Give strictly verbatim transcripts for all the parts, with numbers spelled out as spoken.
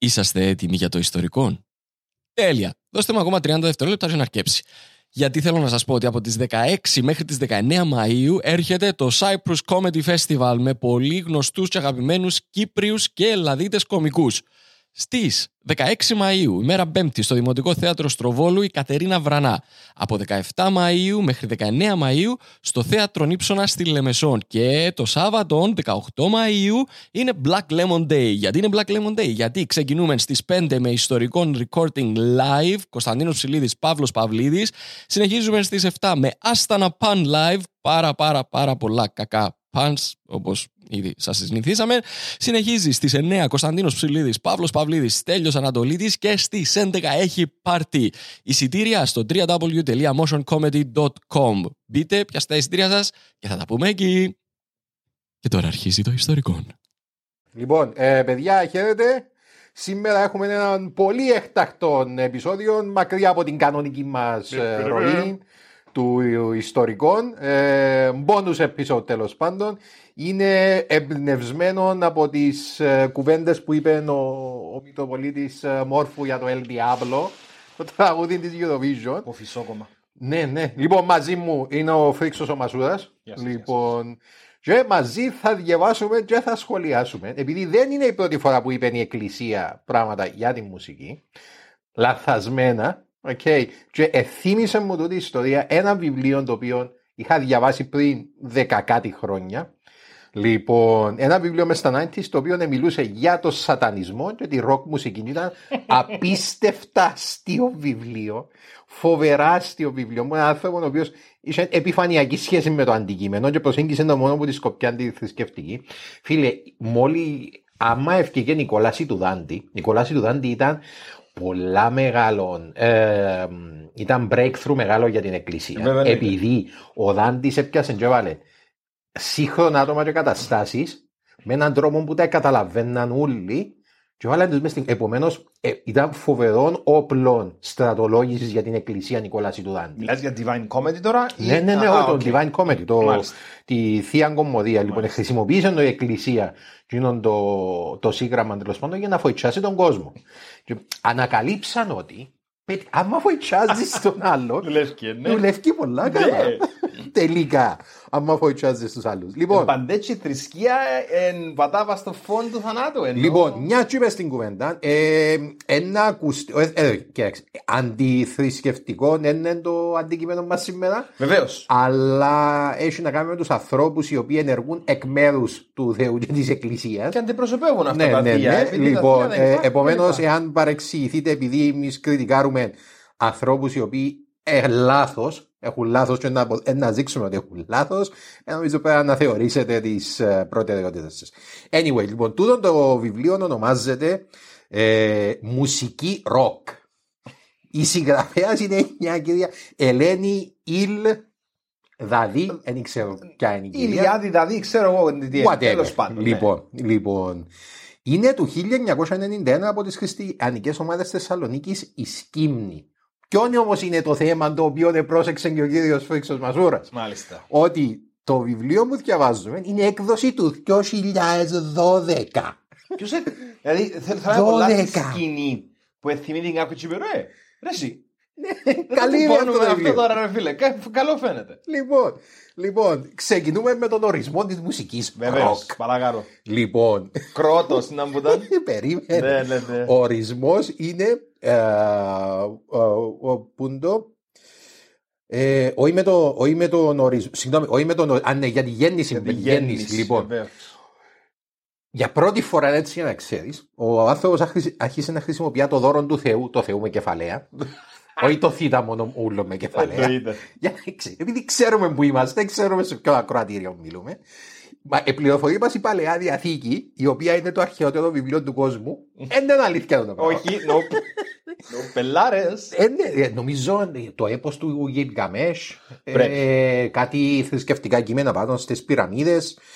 Είσαστε έτοιμοι για το ιστορικό? Τέλεια. Δώστε μου ακόμα τριάντα δευτερόλεπτα για να αρκέψει. Γιατί θέλω να σας πω ότι από τις δεκαέξι μέχρι τις δεκαεννέα Μαΐου έρχεται το Cyprus Comedy Festival με πολύ γνωστούς και αγαπημένους Κύπριους και Ελλαδίτες κομικούς. Στις δεκαέξι Μαΐου, ημέρα Πέμπτη, στο Δημοτικό Θέατρο Στροβόλου, η Κατερίνα Βρανά. Από δεκαεπτά Μαΐου μέχρι δεκαεννέα Μαΐου στο Θέατρο Νύψωνα στη Λεμεσόν. Και το Σάββατο, δεκαοκτώ Μαΐου, είναι Black Lemon Day. Γιατί είναι Black Lemon Day? Γιατί ξεκινούμε στις πέντε με ιστορικό recording live, Κωνσταντίνος Ψηλίδης, Παύλος Παυλίδης. Συνεχίζουμε στις επτά με Άστανα Pan live, πάρα πάρα πάρα πολλά κακά pans, όπως ήδη σας συνηθίσαμε. Συνεχίζει στις εννέα Κωνσταντίνος Ψηλίδης, Παύλος Παυλίδης, Στέλιος Ανατολίτης και στις έντεκα έχει πάρτι. Εισιτήρια στο double-u double-u double-u τελεία motion comedy dot com. Μπείτε, πιάστε τα εισιτήρια σας και θα τα πούμε εκεί. Και τώρα αρχίζει το ιστορικό. Λοιπόν, ε, παιδιά, χαίρετε. Σήμερα έχουμε έναν πολύ εκτακτό επεισόδιο, μακριά από την κανονική μας ε, ροή του ιστορικών. Ε, bonus episode, τέλος πάντων. Είναι εμπνευσμένο από τις ε, κουβέντες που είπε ο, ο Μητροπολίτης ε, Μόρφου για το El Diablo, το τραγούδι της Eurovision. Ο Φυσόκομα. Ναι, ναι. Λοιπόν, μαζί μου είναι ο Φρίξος ο Μασούρας. Yes, λοιπόν, yes, yes. Και μαζί θα διαβάσουμε και θα σχολιάσουμε. Επειδή δεν είναι η πρώτη φορά που είπε η Εκκλησία πράγματα για τη μουσική, λαθασμένα. Okay. Και εθύμισε μου τούτη ιστορία ένα βιβλίο το οποίο είχα διαβάσει πριν δέκα κάτι χρόνια. Λοιπόν, ένα βιβλίο μες στα ενενήντα το οποίο μιλούσε για το σατανισμό και τη ροκ μουσική. Ήταν απίστευτα αστείο βιβλίο, φοβερά αστείο βιβλίο. Μου ένα άνθρωπο ο οποίος είχε επιφανειακή σχέση με το αντικείμενο και προσέγγισε το μόνο από τη σκοπιά αντιθρησκευτική. Φίλε, μόλι άμα ευκαιρία Νικολάση του Δάντη, Νικολάση του Δάντη ήταν πολλά μεγάλο, ε, ήταν breakthrough μεγάλο για την Εκκλησία. Βέβαια, επειδή ο Δάντης έπιασε και έβαλε σύγχρονα άτομα και καταστάσεις με έναν τρόπο που τα καταλαβαίναν όλοι και έβαλαν τους μες στην... Επομένως ε, ήταν φοβερών όπλων στρατολόγησης για την Εκκλησία Νικολάση του Δάντη. Μιλάς για Divine Comedy τώρα? Ναι, ναι, ναι, ah, το okay. Divine Comedy, το, τη Θεία Κομμωδία. Λοιπόν, χρησιμοποίησε το η Εκκλησία το, το σύγγραμμα τέλος πάντων για να βοηθάσει τον κόσμο. Και ανακαλύψαν ότι άμα βοηθάζεις τον άλλον, δουλεύει πολλά καλά. Τελικά, άμα βοηθάζεις τους άλλους. Λοιπόν, παντέτσι θρησκεία εν πατάβα στο φόντο του θανάτου. Λοιπόν, μια τσίπε στην κουβέντα, ένα ακουστικό, αντιθρησκευτικό είναι το αντικείμενο μας σήμερα. Βεβαίως. Αλλά έχει να κάνει με τους ανθρώπους οι οποίοι ενεργούν εκ μέρους του Θεού και της Εκκλησίας. Και αντιπροσωπεύουν αυτά τα θεία. Λοιπόν, επομένως, εάν παρεξηγηθείτε επειδή εμείς κριτικάρουμε ανθρώπους οι οποίοι λάθος, έχουν λάθος και να, να δείξουμε ότι έχουν λάθος, νομίζω πρέπει να θεωρήσετε τις uh, προτεραιότητες σας. Anyway, λοιπόν, τούτο το βιβλίο ονομάζεται ε, Μουσική Ροκ. Η συγγραφέας είναι μια κυρία Ελένη Ιλ Δαδί, δεν ξέρω ποια είναι η κυρία. Ηλιάδη Δαδί, ξέρω εγώ τι είναι. Τέλος πάντων. Λοιπόν, ναι. λοιπόν, είναι του χίλια εννιακόσια ενενήντα ένα από τις χριστιανικές ομάδες Θεσσαλονίκης η Σκύμνη. Ποιον όμως είναι το θέμα το οποίο δεν πρόσεξε και ο κύριος Φρίξος Μασούρας? Μάλιστα. Ότι το βιβλίο που διαβάζουμε είναι έκδοση του δύο χιλιάδες δώδεκα. Ποιος είναι? Δηλαδή θα είναι πολλά τη σκηνή που εθιμήθηκαν κάποιο τσιπερόε. Ρε εσύ. Καλή είναι αυτό το αυτό τώρα ρε φίλε. Καλό φαίνεται. Λοιπόν, λοιπόν, ξεκινούμε με τον ορισμό της μουσικής. Βεβαίως, παρακαλώ. Λοιπόν. Κρότος να μου ήταν. Περίμενε. Ο ορισμός είναι πούντο όχι με το όχι με τον ορισμό, συγγνώμη, όχι με τον, αν ναι, για τη γέννηση, για τη γέννηση, λοιπόν. Για πρώτη φορά, έτσι για να ξέρεις, ο άνθρωπος άρχισε να χρησιμοποιεί το δώρο του Θεού, το Θεού με κεφαλαία. Όχι το θήτα μόνο ούλο με κεφαλαία. Επειδή ξέρουμε που είμαστε, ξέρουμε σε ποιο ακροατήριο μιλούμε. Η πληροφορία μας η Παλαιά Διαθήκη, η οποία είναι το αρχαιότερο βιβλίο του κόσμου, δεν είναι αλήθεια το πράγμα. Όχι, πελάρες. Νομίζω το έπος του Γιλγκαμέσ, κάτι θρησκευτικά κείμενα πάνω στις πυραμίδες.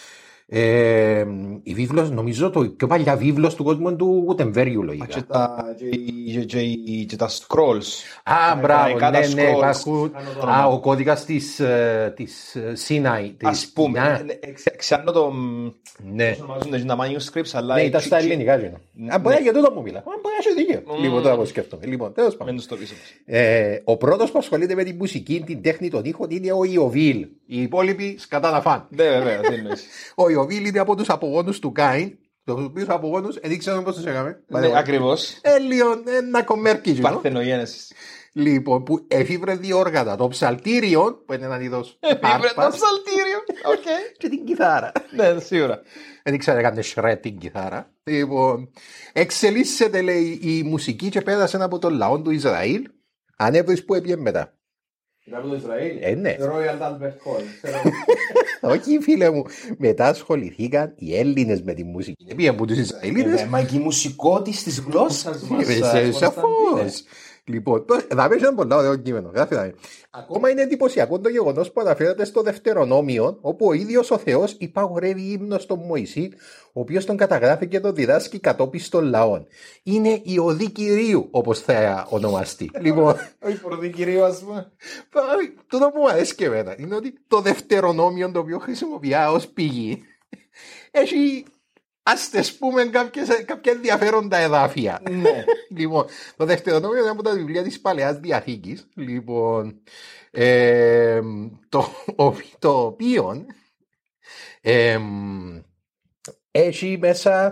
Ε, η βίβλος, νομίζω το πιο παλιά βίβλος του κόσμου είναι του Γουτεμβέριου λογικά. Και τα, και, και, και τα scrolls. Α, μπράβο, ναι, ναι, scrolls. υπάρχουν. Α, ο κώδικας της, της Σίναϊ. Ας πούμε, ξέρω το... Ναι. Πώς ονομάζονται τα manuscripts, αλλά... Ναι, ήταν στα ελληνικά. Αν μπορεί για τούτο μου μιλά. Αν μπορεί να έχει δίκιο. Λοιπόν, τώρα πώς σκέφτομαι. Λοιπόν, τέλος πάντων. Ο πρώτος που ασχολείται με τη μουσική, την τέχνη των ήχων είναι ο Ιωβίλ. Οι υπόλοιποι σκατά να φαν. Ναι, βέβαια, δεν είναι. Ο Ιωβίλ είναι από τους απογόνους του Κάιν. Τους οποίους απογόνους, δεν ξέρουμε πώς τους έκαμε. Ακριβώς. Ε, λίγο ένα κομμέρκι. Παρθενογένεσης. Λοιπόν, που εφήβρε δύο όργανα. Το ψαλτήριο, που είναι έναν είδος. Εφήβρε το ψαλτήριο. Και την κιθάρα. Ναι, σίγουρα. Δεν ήξερα να κάνει shred την κιθάρα. Λοιπόν, εξελίσσεται, λέει, η μουσική και πέρασε από τον λαό του Ισραήλ. Ανέβρεις που έπιε μετά. Ήταν από το Ισραήλ. Ε, ναι. Royal Albert Hall. Όχι, φίλε μου. Μετά ασχοληθήκαν οι Έλληνες με τη μουσική. Πήγαν από τους Ισραηλίτες. Μα και η μουσικότης της γλώσσας μας. Σαφώς. Λοιπόν, θα πέσει ένα πολύ ωραίο κείμενο. Ακόμα είναι εντυπωσιακό το γεγονός που αναφέρεται στο Δευτερονόμιο, όπου ο ίδιος ο Θεός υπαγορεύει ύμνο στον Μωυσή, ο οποίος τον καταγράφει και τον διδάσκει κατόπις των λαών. Είναι η οδή Κυρίου, όπως θα ονομαστεί. Λοιπόν, όχι οδή Κυρίου, ας πούμε. Τούτο που μου αρέσει και εμένα είναι ότι το Δευτερονόμιο, το οποίο χρησιμοποιεί ως πηγή, έχει. Ας τες πούμε κάποιες, κάποια ενδιαφέροντα εδάφια. Ναι. Λοιπόν, το Δευτερονόμιο είναι από τα βιβλία της Παλαιάς Διαθήκης. Λοιπόν, ε, το, το οποίο ε, έχει μέσα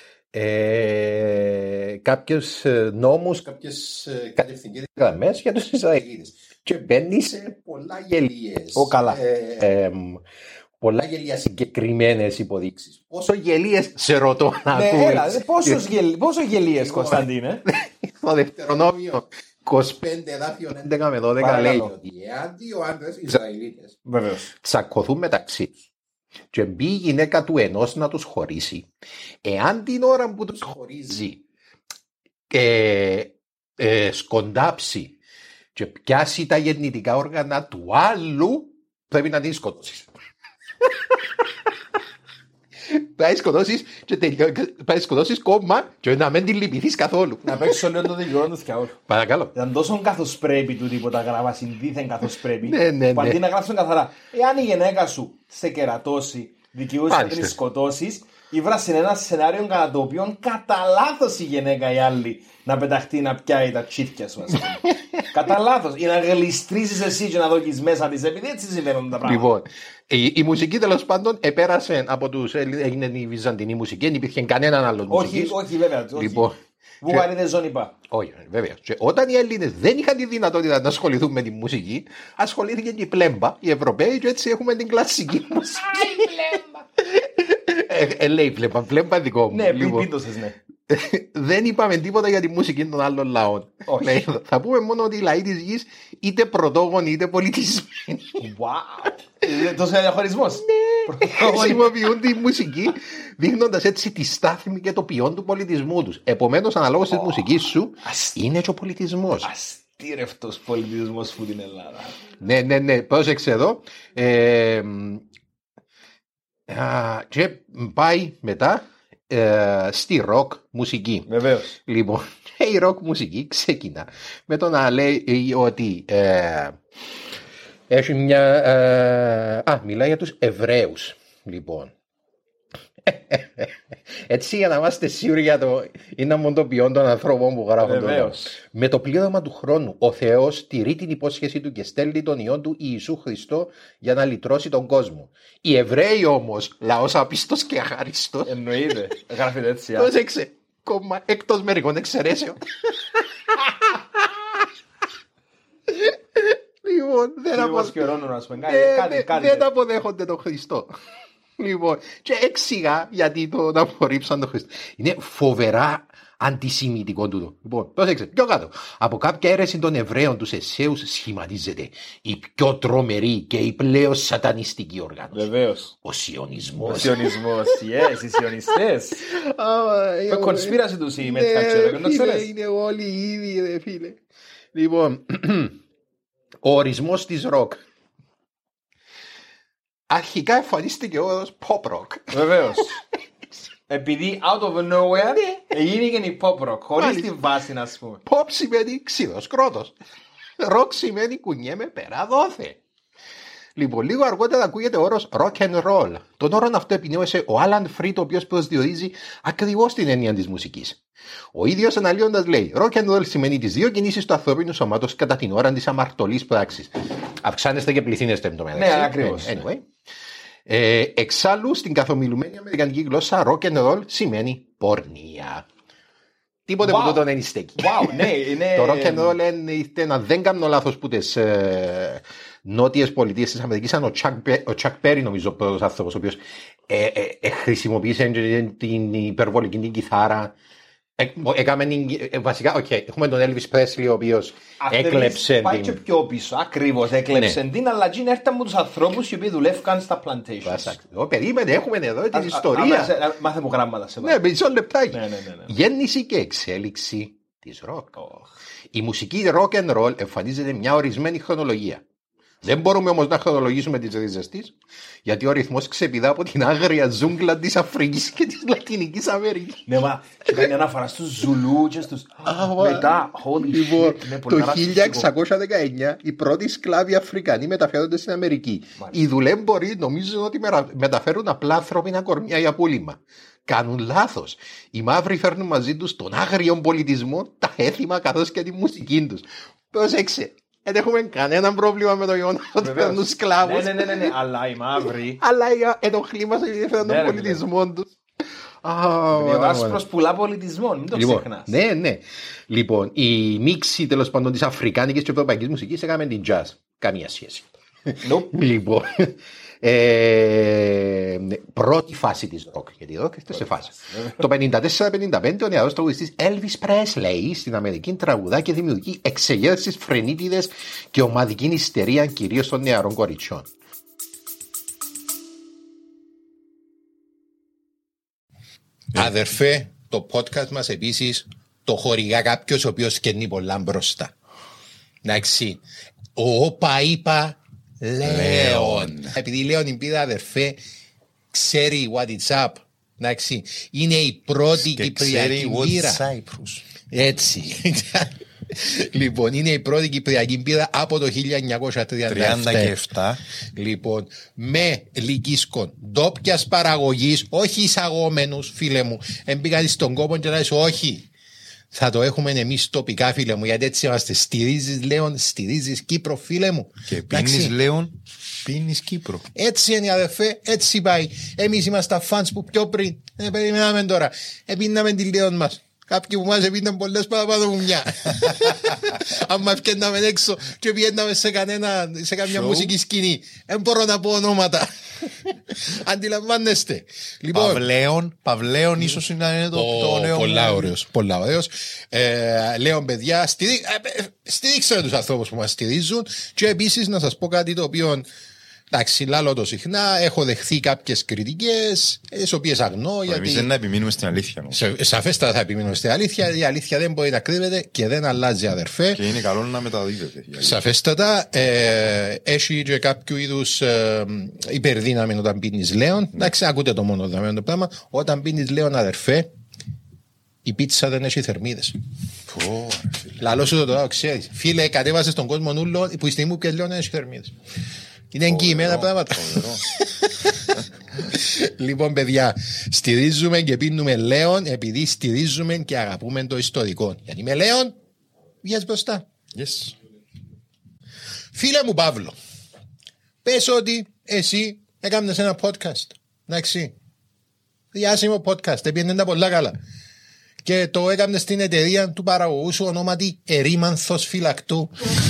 ε, κάποιους νόμους, κάποιες κατευθυντικές γραμμές για τους Ισραηλίτες. Και μπαίνει σε πολλά γελίες. Ω, καλά. Ε, ε, πολλά γελία συγκεκριμένες υποδείξεις. Πόσο γελίες σε ρωτώ να ναι, πούμε. Έλα, πόσο, γελ, πόσο γελίες, Κωνσταντίνε. Στο Δευτερονόμιο είκοσι πέντε εδάφιον έντεκα με δώδεκα Παρακαλώ. λέει ότι εάν δύο άντρες Ισραηλίτες Βεβαίως. τσακωθούν μεταξύ τους και μπει η γυναίκα του ενός να τους χωρίσει, εάν την ώρα που τους χωρίζει ε, ε, σκοντάψει και πιάσει τα γεννητικά όργανα του άλλου, πρέπει να την σκοτώσεις. Πάει σκοτώσεις και τελειώ, πάει σκοτώσεις κόμμα και να μην την λυπηθείς καθόλου. Να παίξω λίγο το δικαιώνα του θιαόλου. Παρακαλώ. Ήταν τόσο καθώς πρέπει του τίποτα γράμμα, συνδίθεν καθώς πρέπει. Ναι, ναι, που αντί ναι. να γράψουν καθαρά, εάν η γυναίκα σου σε κερατώσει, δικαιούσε να την σκοτώσεις, ήβρασε ένα σενάριο κατά το οποίο κατά λάθος η γυναίκα η άλλη να πεταχτεί να πιάει τα τσίφια σου, ας πούμε. Κατά λάθος. Ή να γλιστρήσεις εσύ και να δοκείς μέσα της, επειδή έτσι συμβαίνουν τα πράγματα. Λοιπόν, η, η μουσική τέλος πάντων επέρασε από τους Έλληνες, έγινε η βυζαντινή μουσική, δεν υπήρχε κανέναν άλλο μουσική. Όχι, όχι, βέβαια. Λοιπόν, Βουβαρίδες ζώνη πά. όχι, βέβαια. Και όταν οι Έλληνες δεν είχαν τη δυνατότητα να ασχοληθούν με τη μουσική, ασχολήθηκε και η πλέμπα, οι Ευρωπαίοι, και έτσι έχουμε την κλασική μουσική. ε, ε, λέει πλέμπα, πλέμπα δικό μου. Ναι, λοιπόν. πίπτωσες, ναι. Δεν είπαμε τίποτα για τη μουσική των άλλων λαών. Όχι. Θα πούμε μόνο ότι οι λαοί της γης είτε πρωτόγονοι είτε πολιτισμένοι. Wow. Τόσο διαχωρισμός. Χρησιμοποιούν τη μουσική δείχνοντας έτσι τη στάθμη και το ποιόν του πολιτισμού τους. Επομένως, αναλόγως της μουσικής σου, είναι και ο πολιτισμός. Αστήρευτος πολιτισμός που την Ελλάδα. Ναι, ναι, ναι. Πρόσεξε εδώ. Ε, α, και πάει μετά ε, στη ροκ μουσική. Βεβαίως. Λοιπόν, η ροκ μουσική ξεκινά με το να λέει ότι ε, έχει μια... Ε, α, μιλάει για τους Εβραίους. Λοιπόν. Έτσι, για να είμαστε σίγουροι για το είναι μόνο το ποιόν των ανθρώπων που γράφουν το λόγο. Με το πλήρωμα του χρόνου, ο Θεός τηρεί την υπόσχεση του και στέλνει τον Υιόν του Ιησού Χριστό για να λυτρώσει τον κόσμο. Οι Εβραίοι όμως, λαός απίστος και αχάριστος. Εννοείται. Γράφεται έτσι. Πρόσεξε. Κόμμα εκτός μερικών εξαιρέσεων. Λοιπόν, δεν, απο... δεν αποδέχονται τον Χριστό. Λοιπόν, και εξηγά γιατί τον απορρίψαν τον Χριστό. Είναι φοβερά αντισημιτικό τούτο. Λοιπόν, πρόσεξε, πιο κάτω. Από κάποια αίρεση των Εβραίων τους Εσέους σχηματίζεται η πιο τρομερή και η πλέον σατανιστική οργάνωση. Βεβαίως. Ο Σιωνισμός. Ο Σιωνισμός, yes, οι Σιωνιστές. Το κονσπίραση τους οι μεταξύ. Είναι όλοι οι ίδιοι, ρε φίλε. Λοιπόν, ο ορισμός της ροκ. αρχικά εμφανίστηκε ο όρος pop rock. Βεβαίως. Επειδή out of nowhere έγινε και η pop rock, χωρίς τη βάση να πούμε. Pop σημαίνει ξύλος κρότος. Rock σημαίνει κουνιέμαι πέρα δόθε. Λοιπόν, λίγο αργότερα ακούγεται ο όρος rock and roll. Τον όρο αυτό επινόησε ο Άλαν Φρίτ, ο οποίος προσδιορίζει ακριβώς την έννοια της μουσικής. Ο ίδιος αναλύοντας λέει: rock and roll σημαίνει τις δύο κινήσεις του ανθρώπινου σώματος κατά την ώρα της αμαρτωλής πράξης. Αυξάνεστε και πληθύνεστε με το μεταξύ. Ναι, ακριβώς. Anyway. Ε, εξάλλου, στην καθομιλουμένη αμερικανική γλώσσα, rock and roll σημαίνει πορνεία. Τίποτε wow. που τούτο δεν στέκει. Wow, ναι, είναι... Το rock and roll είναι, να δεν κάνω λάθος που τις ε, νότιες πολιτείες της Αμερικής, ήταν ο Chuck, ο Chuck Berry, νομίζω, ο πρώτος άνθρωπος, ο οποίος ε, ε, ε, χρησιμοποίησε την υπερβολική την κιθάρα. Ε, έκαμε, ε, βασικά, okay, έχουμε τον Elvis Presley, ο οποίος έκλεψε. Πάει και πιο πίσω, ακριβώς, έκλεψε ναι. την, αλλά γίνει έρθαν με τους ανθρώπους οι οποίοι δουλεύκαν στα plantations. Περίμενε, έχουμε εδώ την ιστορία. Μάθε μου γράμματα σε ναι, μισό λεπτάκι. Ναι, ναι, ναι, ναι. Γέννηση και εξέλιξη της rock. Oh. Η μουσική rock and roll εμφανίζεται μια ορισμένη χρονολογία. Δεν μπορούμε όμως να χρονολογήσουμε τις ρίζες της, γιατί ο ρυθμός ξεπηδά από την άγρια ζούγκλα της Αφρικής και της Λατινικής Αμερικής. Ναι, μα και κάνει αναφορά στους Ζουλού και στους... Μετά, holy shit. Το χίλια εξακόσια δεκαεννιά οι πρώτοι σκλάβοι Αφρικανοί μεταφέρονται στην Αμερική. Οι δουλέμποροι νομίζουν ότι μεταφέρουν απλά ανθρώπινα κορμιά για πούλημα. Κάνουν λάθος. Οι μαύροι φέρνουν μαζί τους τον άγριο πολιτισμό, τα έθιμα καθώς και τη μουσική τους. Πρόσεξε. Δεν έχουμε κανένα πρόβλημα με το γεγονός ότι φέρνουν σκλάβους. Ναι, ναι, ναι, ναι, αλλά οι μαύροι. Αλλά ενοχλεί μας ότι φέρνουν τον πολιτισμό τους. Ο άσπρος πουλά πολιτισμό, μην το ξεχνάς. Ναι, ναι. Λοιπόν, η μίξη τέλος πάντων της αφρικάνικης και ευρωπαϊκής μουσικής έκαμε την jazz. Καμία σχέση. Λοιπόν, ε, πρώτη φάση της rock, γιατί rock έχετε σε φάση. Το πενήντα τέσσερα πενήντα πέντε ο νεαρός τραγουδιστής Elvis Presley στην Αμερική τραγουδά και δημιουργεί εξεγέρσεις φρενίτιδες και ομαδική ιστερία κυρίως των νεαρών κοριτσιών. Αδερφέ, το podcast μας επίσης το χορηγά κάποιος ο οποίος καινεί πολλά μπροστά. Εντάξει, ο όπα είπα Λέων. Επειδή η Λέων Ιμπίδα, αδερφέ, ξέρει what it's up. Εντάξει, είναι η πρώτη κυπριακή μπύρα. Έτσι. Λοιπόν, είναι η πρώτη κυπριακή μπύρα από το χίλια εννιακόσια τριάντα επτά. Λοιπόν, με λυκίσκον ντόπιας παραγωγής, όχι εισαγόμενους, φίλε μου. Εμπήκατε στον κόπο και λες όχι. Θα το έχουμε εμείς τοπικά, φίλε μου, γιατί έτσι είμαστε. Στηρίζεις Λέων, στηρίζεις Κύπρο, φίλε μου. Και πίνεις Λέων, πίνεις Κύπρο. Έτσι είναι, αδερφέ, έτσι πάει. Εμείς είμαστε φανς που πιο πριν. Ε, περιμέναμε τώρα. Επίναμε τη Λέων μας. Κάποιοι που μας επίναν πολλές παραπάνω μου μια. Αν μας ευκαιρνάμε έξω και πιέναμε σε, κανένα, σε καμιά Show. Μουσική σκηνή. Δεν μπορώ να πω ονόματα. Αντιλαμβάνεστε. Λοιπόν, Παυλαίων, Παυλαίων ίσως είναι το, oh, το νέο. Πολλά ωραίος. Πολλά ωραίος. Ε, λέω παιδιά, στηρί, ε, στηρίξτε τους ανθρώπους που μας στηρίζουν και επίσης να σας πω κάτι το οποίο... Εντάξει, λάλλω το συχνά, έχω δεχθεί κάποιες κριτικές, τις οποίες αγνώ. Γιατί... Εμείς δεν να επιμείνουμε στην αλήθεια. Σε, σαφέστατα θα επιμείνουμε στην αλήθεια. Η αλήθεια δεν μπορεί να κρύβεται και δεν αλλάζει, αδερφέ. Και είναι καλό να μεταδίδεται. Σαφέστατα, ε, έχει και κάποιο είδους ε, υπερδύναμη όταν πίνεις Λέων. Ναι. Εντάξει, ακούτε το μόνο δεδομένο το πράγμα. Όταν πίνεις Λέων, αδερφέ, η πίτσα δεν έχει θερμίδες. Oh, λάλλω σου το τώρα, ξέρεις. Φίλε, κατέβασε στον κόσμο νουλό που η στιγμή που πιες Λέων δεν έχει θερμίδες. Είναι εγγυημένα πράγματα. Λοιπόν, παιδιά, στηρίζουμε και πίνουμε Λέων επειδή στηρίζουμε και αγαπούμε το ιστορικό. Γιατί με Λέων βγες μπροστά. Yes. Φίλε μου Παύλο, πες ότι εσύ έκανες ένα podcast. Εντάξει. Διάσημο podcast. Έπιανε τα πολλά καλά. Και το έκανες στην εταιρεία του παραγωγού σου ονόματι Ερήμανθος Φυλακτού.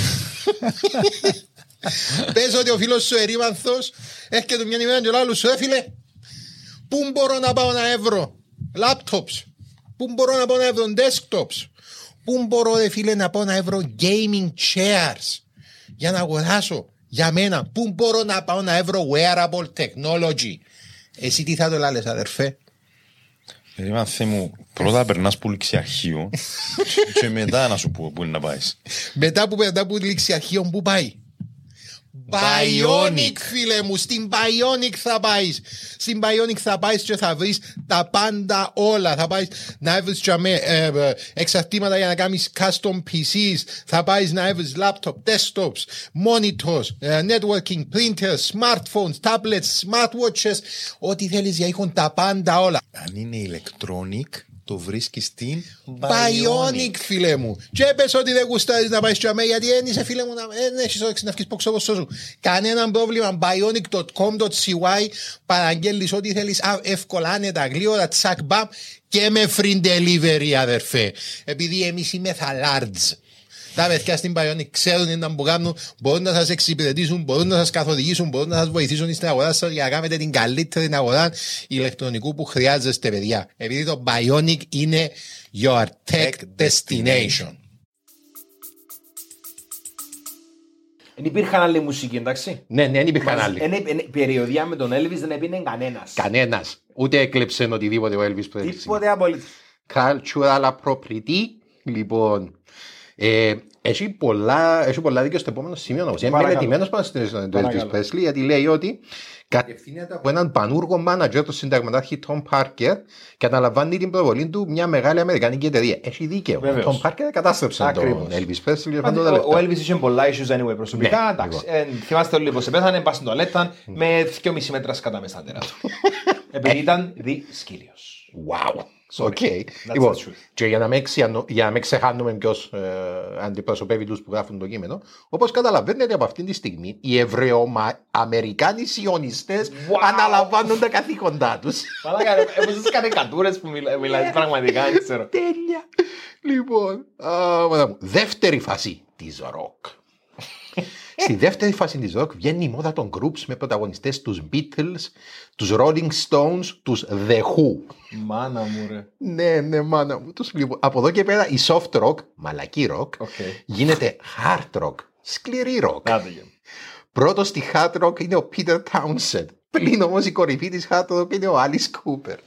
Πες ότι ο φίλος σου Ερήμανθος έρχεται μια ημέρα και ο άλλος σου έφυλε. Πού μπορώ να πάω να έβρω laptops, πού μπορώ να πάω να έβρω desktops, πού μπορώ δε φίλε να πάω να έβρω gaming chairs για να αγοράσω για μένα, πού μπορώ να πάω να έβρω wearable technology. Εσύ τι θα το λάλες, αδερφέ? Ερήμανθε μου, πρώτα περνάς που ληξιαρχείο και μετά να σου πω πού είναι να πάεις. Μετά που περνάς που ληξιαρχείο, πού πάει? Bionic, φίλε μου, στην Bionic θα πάεις. Στην Bionic θα πάεις και θα βρεις τα πάντα όλα. Θα πάεις να βρεις ε, ε, εξαρτήματα για να κάνεις custom πι σις. Θα πάεις να βρεις laptop, desktops, monitors, ε, networking, printers, smartphones, tablets, smartwatches. Ό,τι θέλεις για έχουν τα πάντα όλα. Αν είναι electronic, το βρίσκεις στην Bionic, Bionic, φίλε μου. Και πες ότι δεν γουστάρεις να πάεις τσαμέ, γιατί δεν είσαι, φίλε μου, δεν έχεις όρεξη να βγεις ποξοποσό σου. Κανέναν πρόβλημα. bionic τελεία com τελεία σι γουάι. Παραγγέλνεις ό,τι θέλεις εύκολα, άνετα, γλύωρα, τσακ μπαμ και με free delivery, αδερφέ. Επειδή εμείς είμαι large. Τα παιδιά στην Bionic ξέρουν να που κάνουν, μπορούν να σας εξυπηρετήσουν, μπορούν να σας καθοδηγήσουν, μπορούν να σας βοηθήσουν στην αγορά σας για να κάνετε την καλύτερη αγορά ηλεκτρονικού που χρειάζεστε, παιδιά. Επειδή το Bionic είναι your tech destination. Δεν υπήρχαν άλλη μουσική, εντάξει. Ναι, ναι, δεν υπήρχαν άλλη. Περιοδία με τον Elvis δεν έπινε κανένας. Κανένας. Ούτε έκλεψε οτιδήποτε ο Elvis που έκλειψε. Τίποτε απολύτως. Cultural appropriate, λοιπόν. Ε, έχει, πολλά, έχει πολλά δίκιο στο επόμενο σημείο όμως. Είμαι μελετημένος πάνω στην ιστορία του Elvis Presley, γιατί λέει ότι κατευθύνεται από έναν πανούργο μάνατζερ, τον συνταγματάρχη Tom Parker, και αναλαμβάνει την προβολή του μια μεγάλη αμερικανική εταιρεία. Έχει δίκαιο. Ο Tom Parker κατάστρεψε τον Elvis Presley. Ο Elvis είχε πολλά issues anyway προσωπικά. Εντάξει, θυμάστε όλοι πως πέθανε, πας στην τουαλέτα με δυόμισι μέτρα κατά μέσα τέρα του. Επειδή ήταν δυσκύλιος. Wow. Okay. Λοιπόν, και για να μην, για να μην ξεχάνουμε ποιος ε, αντιπροσωπεύει τους που γράφουν το κείμενο, όπως καταλαβαίνετε από αυτή τη στιγμή οι Εβραιοαμερικάνοι σιωνιστές wow. αναλαμβάνουν τα καθήκοντά τους. Μαλάκα, όπως τις καρικατούρες που μιλάς πραγματικά, δεν ξέρω. Τέλεια. Λοιπόν, α, δεύτερη φάση της ροκ. Στη δεύτερη φάση της rock βγαίνει η μόδα των groups με πρωταγωνιστές τους Beatles, τους Rolling Stones, τους The Who. Μάνα μου ρε. Ναι, ναι, μάνα μου. Τους, λοιπόν, από εδώ και πέρα η soft rock, μαλακή rock, okay. γίνεται hard rock, σκληρή rock. Πρώτος στη hard rock είναι ο Peter Townsend. Πλην όμως η κορυφή της hard rock είναι ο Alice Cooper.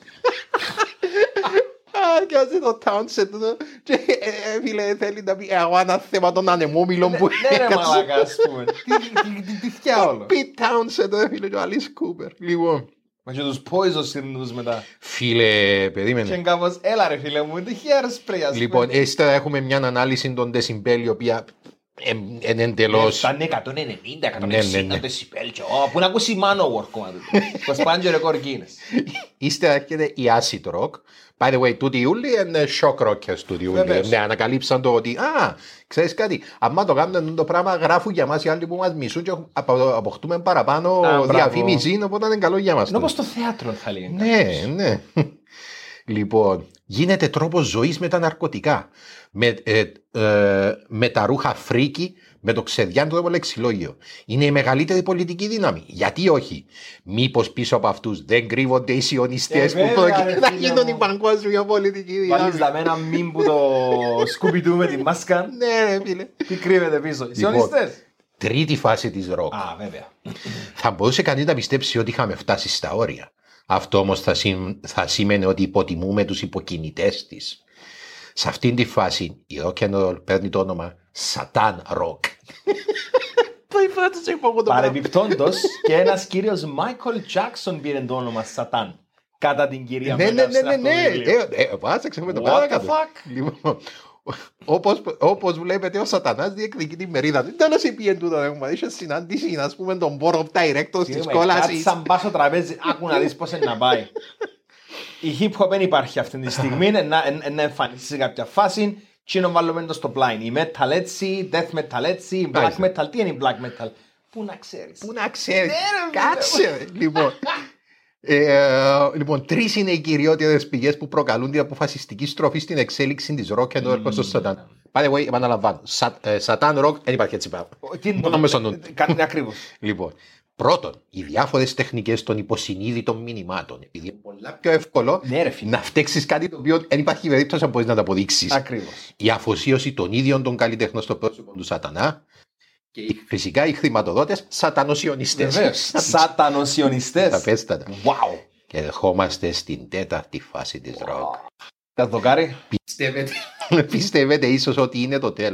Άρκιαζε το Townsend και φίλε θέλει να πει εγώ ένα θέμα των ανεμόμυλων που έκατσε. Ναι ρε μαλάκα ας πούμε. Τι θυκιά όλο. Pete Townsend φίλε και ο Alice Cooper. Λοιπόν. Μα και τους Poison σύνδους μετά. Φίλε περίμενε. Και κάπως έλα ρε φίλε μου είναι hairspray ας πούμε. Λοιπόν ύστερα έχουμε μια ανάλυση των Decibel η οποία είναι εντελώς. Ήταν εκατόν ενενήντα εκατόν εξήντα Decibel. Πού να ακούσει Manowar κομμάτι του. Πως πάνε και ρεκόρ Guinness. Ύστερα έρχεται η acid rock. By the way, τούτοι ούλοι είναι shock rockers τούτοι ούλοι. Ναι, ανακαλύψαν το ότι, α, ξέρεις κάτι, άμα το κάνουν το πράγμα γράφουν για μας οι άλλοι που μας μισούν και αποκτούμε παραπάνω διαφήμιση, οπότε είναι καλό για μας. Είναι όπως το θέατρο θα λέγαμε. Ναι, ναι. Λοιπόν, γίνεται τρόπος ζωής με τα ναρκωτικά, με, ε, ε, με τα ρούχα φρίκι, με το ξεδιάντροπο λεξιλόγιο. Είναι η μεγαλύτερη πολιτική δύναμη. Γιατί όχι. Μήπως πίσω από αυτούς δεν κρύβονται οι σιωνιστές ε, που πρόκειται να γίνουν η παγκόσμια πολιτική δύναμη. Βάλεις δαμένα μιμ που το Scooby-Doo με τη μάσκα. Ναι ρε φίλε. Τι κρύβεται πίσω. Οι σιωνιστές. Τρίτη φάση της ροκ. Α, βέβαια. Θα μπορούσε κανείς να πιστέψει ότι είχαμε φτάσει στα όρια. Αυτό όμως θα, σήμ, θα σήμαινε ότι υποτιμούμε τους υποκινητές της. Σε αυτήν τη φάση η rock and roll παίρνει το όνομα Satan Rock. Παρεμπιπτόντως και ένας κύριος Michael Jackson πήρε το όνομα Satan. Κατά την κυρία ναι, ναι, ναι, ναι, ναι. Βάζα, ξέρουμε το παρακάτω. Όπως βλέπετε ο Σατανάς διεκδικεί την μερίδα του. Τέλος η πιέν του τώρα, είχε συνάντηση ας πούμε τον board of directors της κόλασης. Κάτι σαν πας στο τραπέζι, άκου να δεις πώς είναι να πάει. Η hip hop δεν υπάρχει αυτή τη στιγμή, να εμφανίσει σε κάποια φάση και να βάλουμε το στο πλάιν. Η metal έτσι, death metal έτσι, η black metal, τι είναι η black metal. Πού να ξέρεις. Πού να ξέρεις, κάτσε. Λοιπόν, λοιπόν τρεις είναι οι κυριότερες πηγές που προκαλούν την αποφασιστική στροφή στην εξέλιξη της rock and roll προς το Σατάν. By the way, επαναλαμβάνω, Satan rock δεν υπάρχει έτσι πράγμα. Κάνει ακριβώς. Λοιπόν, πρώτον, οι διάφορες τεχνικές των υποσυνείδητων μηνυμάτων. Επειδή είναι πολλά πιο εύκολο ναι, να φταίξεις κάτι το οποίο δεν υπάρχει περίπτωση να μπορείς να το αποδείξεις. Ακριβώς. Η αφοσίωση των ίδιων των καλλιτεχνών στο πρόσωπο του Σατανά. Και φυσικά οι χρηματοδότες σατανοσιονιστές. Βεβαίως. Σατανοσιονιστές. Τα πέστατα. Wow. Και ερχόμαστε στην τέταρτη φάση της ροκ. Θα το κάνει. Πιστεύετε, πιστεύετε ίσως ότι είναι το τέλος.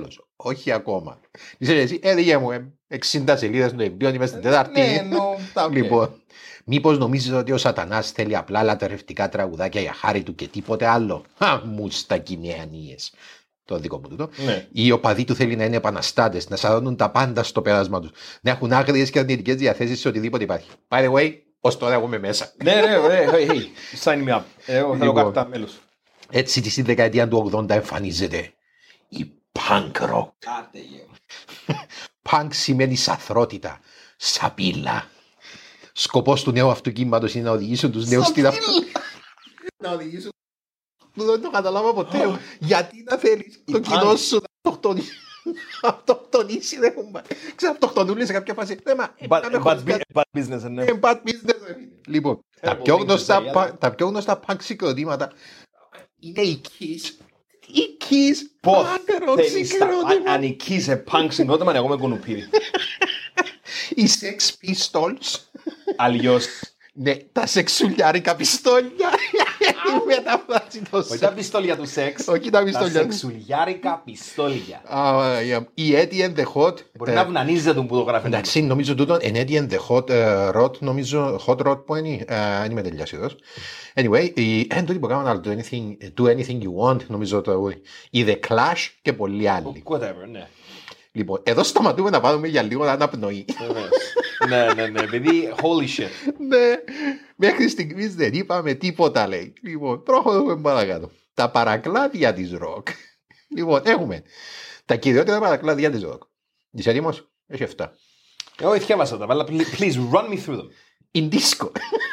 όχι ακόμα. Είσαι εσύ, έδειξε μου εξήντα σελίδες στο βιβλίο, είμαι στην τέταρτη. Ναι, εννοώ, τα οκ. Λοιπόν, μήπως νομίζεις ότι ο σατανάς θέλει απλά λατρευτικά τραγουδάκια για χάρη του και τίποτε άλλο? Α, μου στα κοινιανίες. Το δικό μου τούτο. Ναι. Οι οπαδοί του θέλει να είναι επαναστάτες, να σαρώνουν τα πάντα στο πέρασμα τους, να έχουν άγριες και αρνητικές διαθέσεις σε οτιδήποτε υπάρχει. By the way, ως τώρα εγώ είμαι μέσα. Ναι, ναι, ναι, hey, hey, sign me up. Εγώ θέλω Λοιπόν. κάρτα μέλος. Έτσι στη δεκαετία του ογδόντα εμφανίζεται η punk rock. Κάτε γε. Punk σημαίνει σαθρότητα, σαπίλα. Σκοπός του νέου αυτού κύματος είναι να οδηγήσουν τους νέους στην αυτο... Να οδηγήσουν... Δεν το καταλάβα ποτέ. Γιατί να θέλεις το κοινό σου να αυτοκτονήσει. Αυτοκτονήσει, δεν έχουμε. Ξέρω, αυτοκτονούλη σε κάποια φάση. Bad business, ναι. Είναι bad business. Λοιπόν, τα πιο γνωστά punk συγκροτήματα είναι οι Kiss. Οι Kiss. Πώς punk rock θέλεις τα... συγκρότημα. Αν νικήσε punk συγκρότημα, εγώ με κουνουπίδι. Οι Sex Pistols. Αλλιώς. Ναι, τα σεξουλιάρικα πιστόλια. Η μεταφράση το Όχι τα πιστόλια του σεξ. Όχι τα πιστόλια. Τα σεξουλιάρικα πιστόλια. Η Eddie and the Hot. Μπορεί να βουνανίζεται τον που το γράφει. Εντάξει, νομίζω τούτο είναι Eddie and the Hot Rod, νομίζω Hot Rod που είναι. Δεν είμαι τελειώσει εδώ. Anyway, εν τούτοι που κάνουν άλλο, Do Anything You Want, νομίζω το. Η The Clash και πολλοί άλλοι. Whatever, ναι. Λοιπόν, εδώ σταματούμε να πάρουμε για λίγο αναπνοή. Ναι, ναι, ναι, επειδή holy shit. Ναι, μέχρι στιγμής δεν είπαμε τίποτα, λέει. Λοιπόν, προχωρούμε παρακάτω. Τα παρακλάδια της ροκ. Λοιπόν, έχουμε τα κυριότερα παρακλάδια της ροκ. Είσαι έτοιμος? Έχει εφτά. Εγώ εθιάβασα τα, αλλά please run me through them. In disco.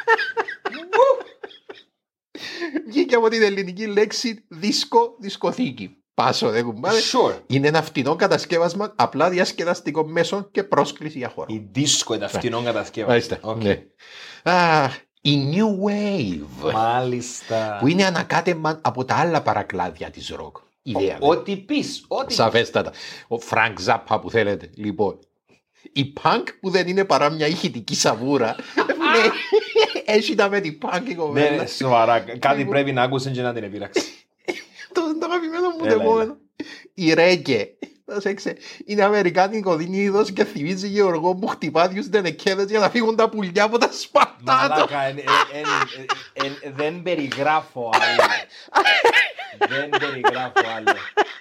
Βγήκε από την ελληνική λέξη δίσκο, δισκοθήκη. Πάσο, δεν κουμπάρε. Sure. Είναι ένα φτηνό κατασκεύασμα, απλά διασκεδαστικό μέσο και πρόσκληση για χώρο. Η disco είναι φτηνό κατασκεύασμα. Μάλιστα. Ναι. Α, η New Wave. Μάλιστα. Που είναι ανακάτεμα από τα άλλα παρακλάδια της ροκ. Ιδέα. Ό,τι πεις. Ό,τι Σαφέστατα. Ο Φρανκ Ζάπα που θέλετε. Λοιπόν, η punk που δεν είναι παρά μια ηχητική σαβούρα. Έχει τα με την punk η κοπέλα. Ναι, σοβαρά. Κάτι πρέπει να άκουσαν και να την επειράξει. Το αγαπημένο μου το επόμενο. Η ρέγκε. Είναι αμερικάνικο είδος και θυμίζει Γεωργό που χτυπά δύο στενεκέδες για να φύγουν τα πουλιά από τα σπατάτα. Μαλάκα, δεν περιγράφω άλλο. Δεν περιγράφω άλλο.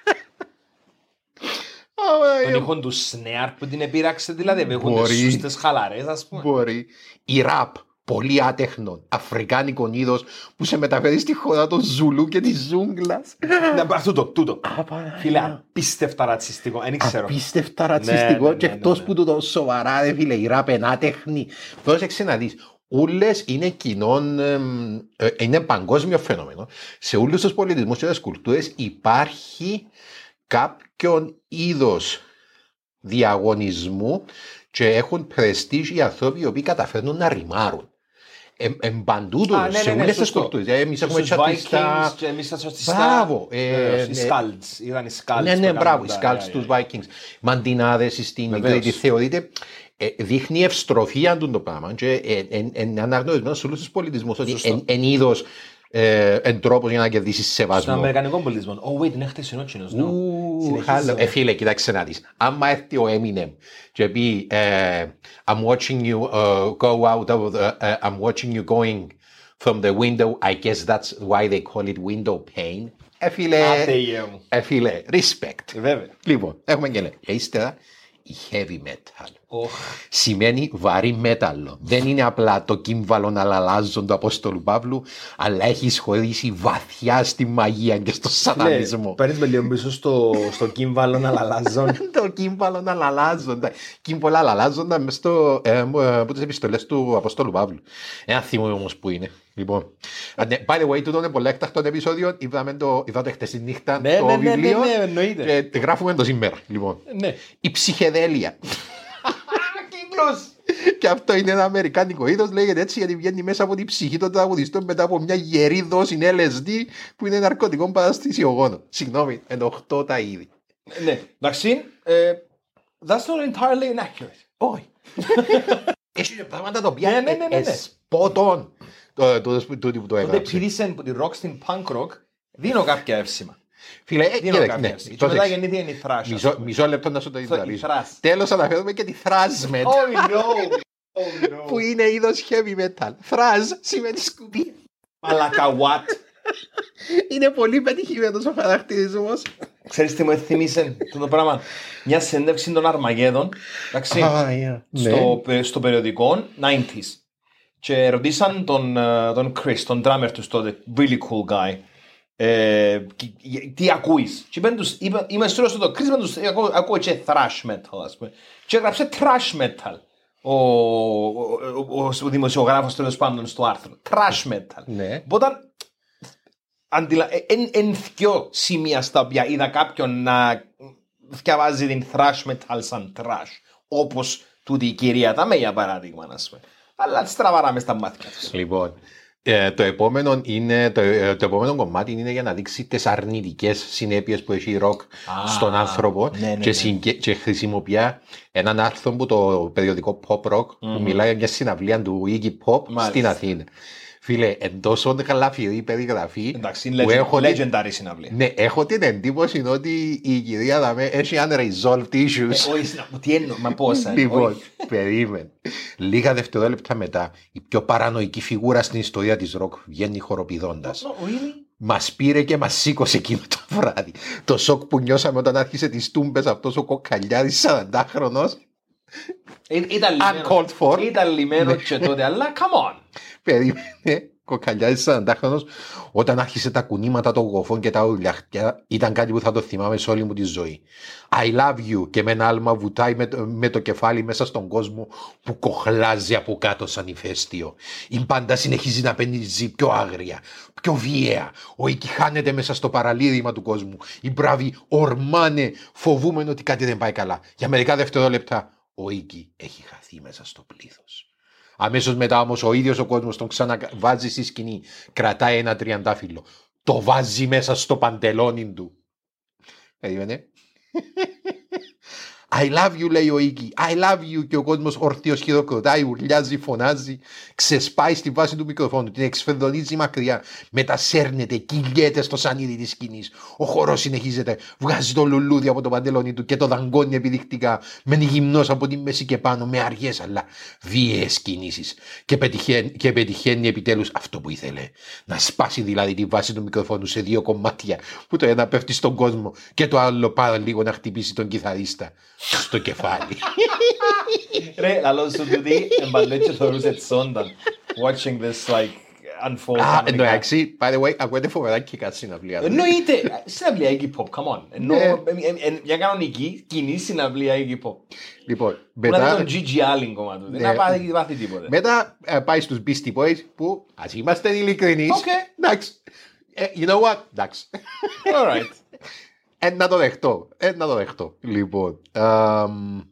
Τον ήχον του Σνέαρ που την επήραξε, δηλαδή έχουν τις σούστες χαλαρές, ας πούμε. Μπορεί. Η ραπ, πολύ άτεχνο, αφρικάνικο είδος που σε μεταφέρει στη χώρα των Ζουλού και της ζούγκλας. Τούτο, τούτο. Φίλε, απίστευτα ρατσιστικό, δεν ξέρω. Απίστευτα ρατσιστικό και εκτός που τούτο σοβαρά, ρε φίλε, η ραπ είναι άτεχνη. Πρόσεξε να δεις. Ούλες είναι κοινών, είναι παγκόσμιο φαινόμενο. Σε όλους τους πολιτισμούς και τις κουλτούρες υπάρχει κάποιον είδος διαγωνισμού και έχουν πρεστίζ οι άνθρωποι οι οποίοι καταφέρνουν να ρημάρουν. Εμπαντού του, σε όλες τις κουλτούρες. Εμείς έχουμε τσατιστά... Μπράβο. Οι Σκάλτς, ήταν οι Σκάλτς. Ναι, ναι, μπράβο, οι Σκάλτς τους Vikings. Μαντινάδες στην Κρήτη θεωρείται... Δείχνει ευστροφία του το πράγμα και είναι αναγνωρισμένο σε όλους τους πολιτισμούς ότι είναι είδος εν τρόπος για να κερδίσεις σεβασμό. Στον αμερικανικό πολιτισμό. Oh wait, είναι χτεσινότσινος. Ε, φίλε, κοιτάξτε να δεις. Άμα έρθει ο Eminem και πει I'm watching you go out of the, I'm watching you going from the window, I guess that's why they call it window pane. Ε, φίλε, ε, φίλε, respect. Βέβαια. Λοιπόν, έχουμε και λέει, ύστερα η heavy metal. Oh. Σημαίνει βαρύ μέταλλο. Δεν είναι απλά το κύμβαλο αλλαλάζον του Απόστολου Παύλου, αλλά έχει εισχωρήσει βαθιά στη μαγεία και στο σατανισμό. Παίρνεις με λίγο πίσω στο, στο κύμβαλο αλλαλάζον. Το κύμβαλο αλλαλάζον. Κύμβαλο αλλαλάζοντα μες στο, ε, από τις επιστολές του Απόστολου Παύλου. Ένα θύμο όμως που είναι. Λοιπόν, by the way, τούτο είναι πολλά εκτακτών επεισόδιο. Είδαμε το, είδατε χτες τη νύχτα ναι, το ναι, βιβλίο ναι, ναι, εννοείται. Και γράφουμε το σήμερα. Λοιπόν, ναι. Η ψυχεδέλεια. Και αυτό είναι ένα αμερικάνικο είδος, λέγεται έτσι γιατί βγαίνει μέσα από την ψυχή των τραγουδιστών μετά από μια γερή δόση ελ ες ντι που είναι ναρκωτικό παραστησιογόνο. Συγγνώμη, είναι οχτώ τα είδη. Ναι, εντάξει, that's not entirely inaccurate. Όχι. Έχει πράγματα τα οποία εσπότων. Τότε επειδή είσαι τη rock στην punk rock, δίνω κάποια εύσημα. Φίλε, Τι είναι ο Καβιάς. Και μετά γεννήθηκε η Thrash. Μισό, μισό λεπτό να σου το ιδρύσω. Thrash. Τέλος αναφέρουμε και τη Thrash metal. Oh no. Oh no. Που είναι είδος heavy metal. Thrash σημαίνει σκουπί. Μαλακα what. Είναι πολύ πετυχημένος ο χαρακτηρισμός. Ξέρεις τι μου θυμίσε το πράγμα. Μια συνέντευξη των Αρμαγέδων. Εντάξει. Στο, στο περιοδικό ενενήντα. Και ρωτήσαν τον, τον Chris, τον drummer τους τότε. Really cool guy. Ε, τι ακούεις. Και είπαν τους, είπα, είμαι σίγουρος ότι το Chris είπαν τους, ακούω, ακούω και thrash metal, ας πούμε. Και έγραψε trash metal ο, ο, ο, ο δημοσιογράφος τέλος πάντων στο άρθρο. Trash metal. Ναι. Οπότε αντιλα... εν, εν δυο σημεία στα οποία είδα κάποιον να διαβάζει την thrash metal σαν trash. Όπως τούτη η κυρία Ταμέ για παράδειγμα, ας πούμε. Αλλά τις τραβαράμε στα μάτια τους. Λοιπόν, ε, το, επόμενο είναι, το, ε, το επόμενο κομμάτι είναι για να δείξει τις αρνητικές συνέπειες που έχει η ροκ ah, στον άνθρωπο ναι, ναι, και, ναι. συγκε, και χρησιμοποιεί έναν άρθρο που το περιοδικό Pop Rock mm-hmm. που μιλάει για μια συναυλία του Iggy Pop Μάλιστα. Στην Αθήνα. Φίλε, εντός γλαφυρή περιγραφή. Εντάξει, είναι legend, έχω legendary την... συναυλία. Ναι, έχω την εντύπωση ότι η κυρία Δαμέ έχει unresolved issues. Ε, όχι, τι εννοώ, μα πόσα. Λοιπόν, περίμενε. Λίγα δευτερόλεπτα μετά, η πιο παρανοϊκή φιγούρα στην ιστορία της ροκ βγαίνει χοροπηδώντας. Μας πήρε και μας σήκωσε εκείνο το βράδυ. Το σοκ που νιώσαμε όταν άρχισε τις τούμπες αυτός ο κοκαλιάρης σαραντάχρονος. Uncalled for. Ήταν λιμένο και τότε, αλλά come on. Περίμενε, κοκαλιάρης σαραντάχρονος, όταν άρχισε τα κουνήματα των γοφών και τα ουρλιαχτιά, ήταν κάτι που θα το θυμάμαι σε όλη μου τη ζωή. I love you και με ένα άλμα βουτάει με το, με το κεφάλι μέσα στον κόσμο που κοχλάζει από κάτω σαν ηφαίστειο. Η μπάντα συνεχίζει να πενίζει πιο άγρια, πιο βίαια. Ο Iggy χάνεται μέσα στο παραλήρημα του κόσμου. Οι μπράβοι ορμάνε, φοβούμενοι ότι κάτι δεν πάει καλά. Για μερικά δευτερόλεπτα ο Iggy έχει χαθεί μέσα στο πλήθος. Αμέσως μετά όμως ο ίδιος ο κόσμος τον ξαναβάζει στη σκηνή, κρατάει ένα τριαντάφυλλο, το βάζει μέσα στο παντελόνι του. Περίμενε. I love you, λέει ο Iggy. I love you. Και ο κόσμος ορθίος χειροκροτάει, ουρλιάζει, φωνάζει, ξεσπάει στη βάση του μικροφόνου, την εξφεδονίζει μακριά, μετασέρνεται, κυλιέται στο σανίδι της σκηνής. Ο χορός συνεχίζεται, βγάζει το λουλούδι από το παντελόνι του και το δαγκώνει επιδεικτικά, μένει γυμνός από τη μέση και πάνω, με αργές αλλά βίαιες κινήσεις. Και πετυχαίνει, και πετυχαίνει επιτέλους αυτό που ήθελε. Να σπάσει δηλαδή τη βάση του μικροφόνου σε δύο κομμάτια, που το ένα πέφτει στον κόσμο και το άλλο πάρα λίγο να χτυπήσει τον κιθαρίστα στο κεφάλι. Ρε, λαλό σου τούτη, εμπαλέτσε θωρούσε τσόνταν. Watching this like unfold. Α, εντάξει, by the way, ακούγεται φοβερά και κάτι συναυλία. Εννοείται, συναυλία Iggy Pop, come on. Ενώ για κανονική, κοινή συναυλία Iggy Pop. Λοιπόν, μετά... Να δει τον Gigi Allen κομμάτι, δεν θα πάθει τίποτε. Μετά πάει στους Beastie Boys που, ας είμαστε ειλικρινείς, εντάξει, you know what, εντάξει. Alright. Ε, να το δεχτώ, ε, να το δεχτώ. Λοιπόν, α,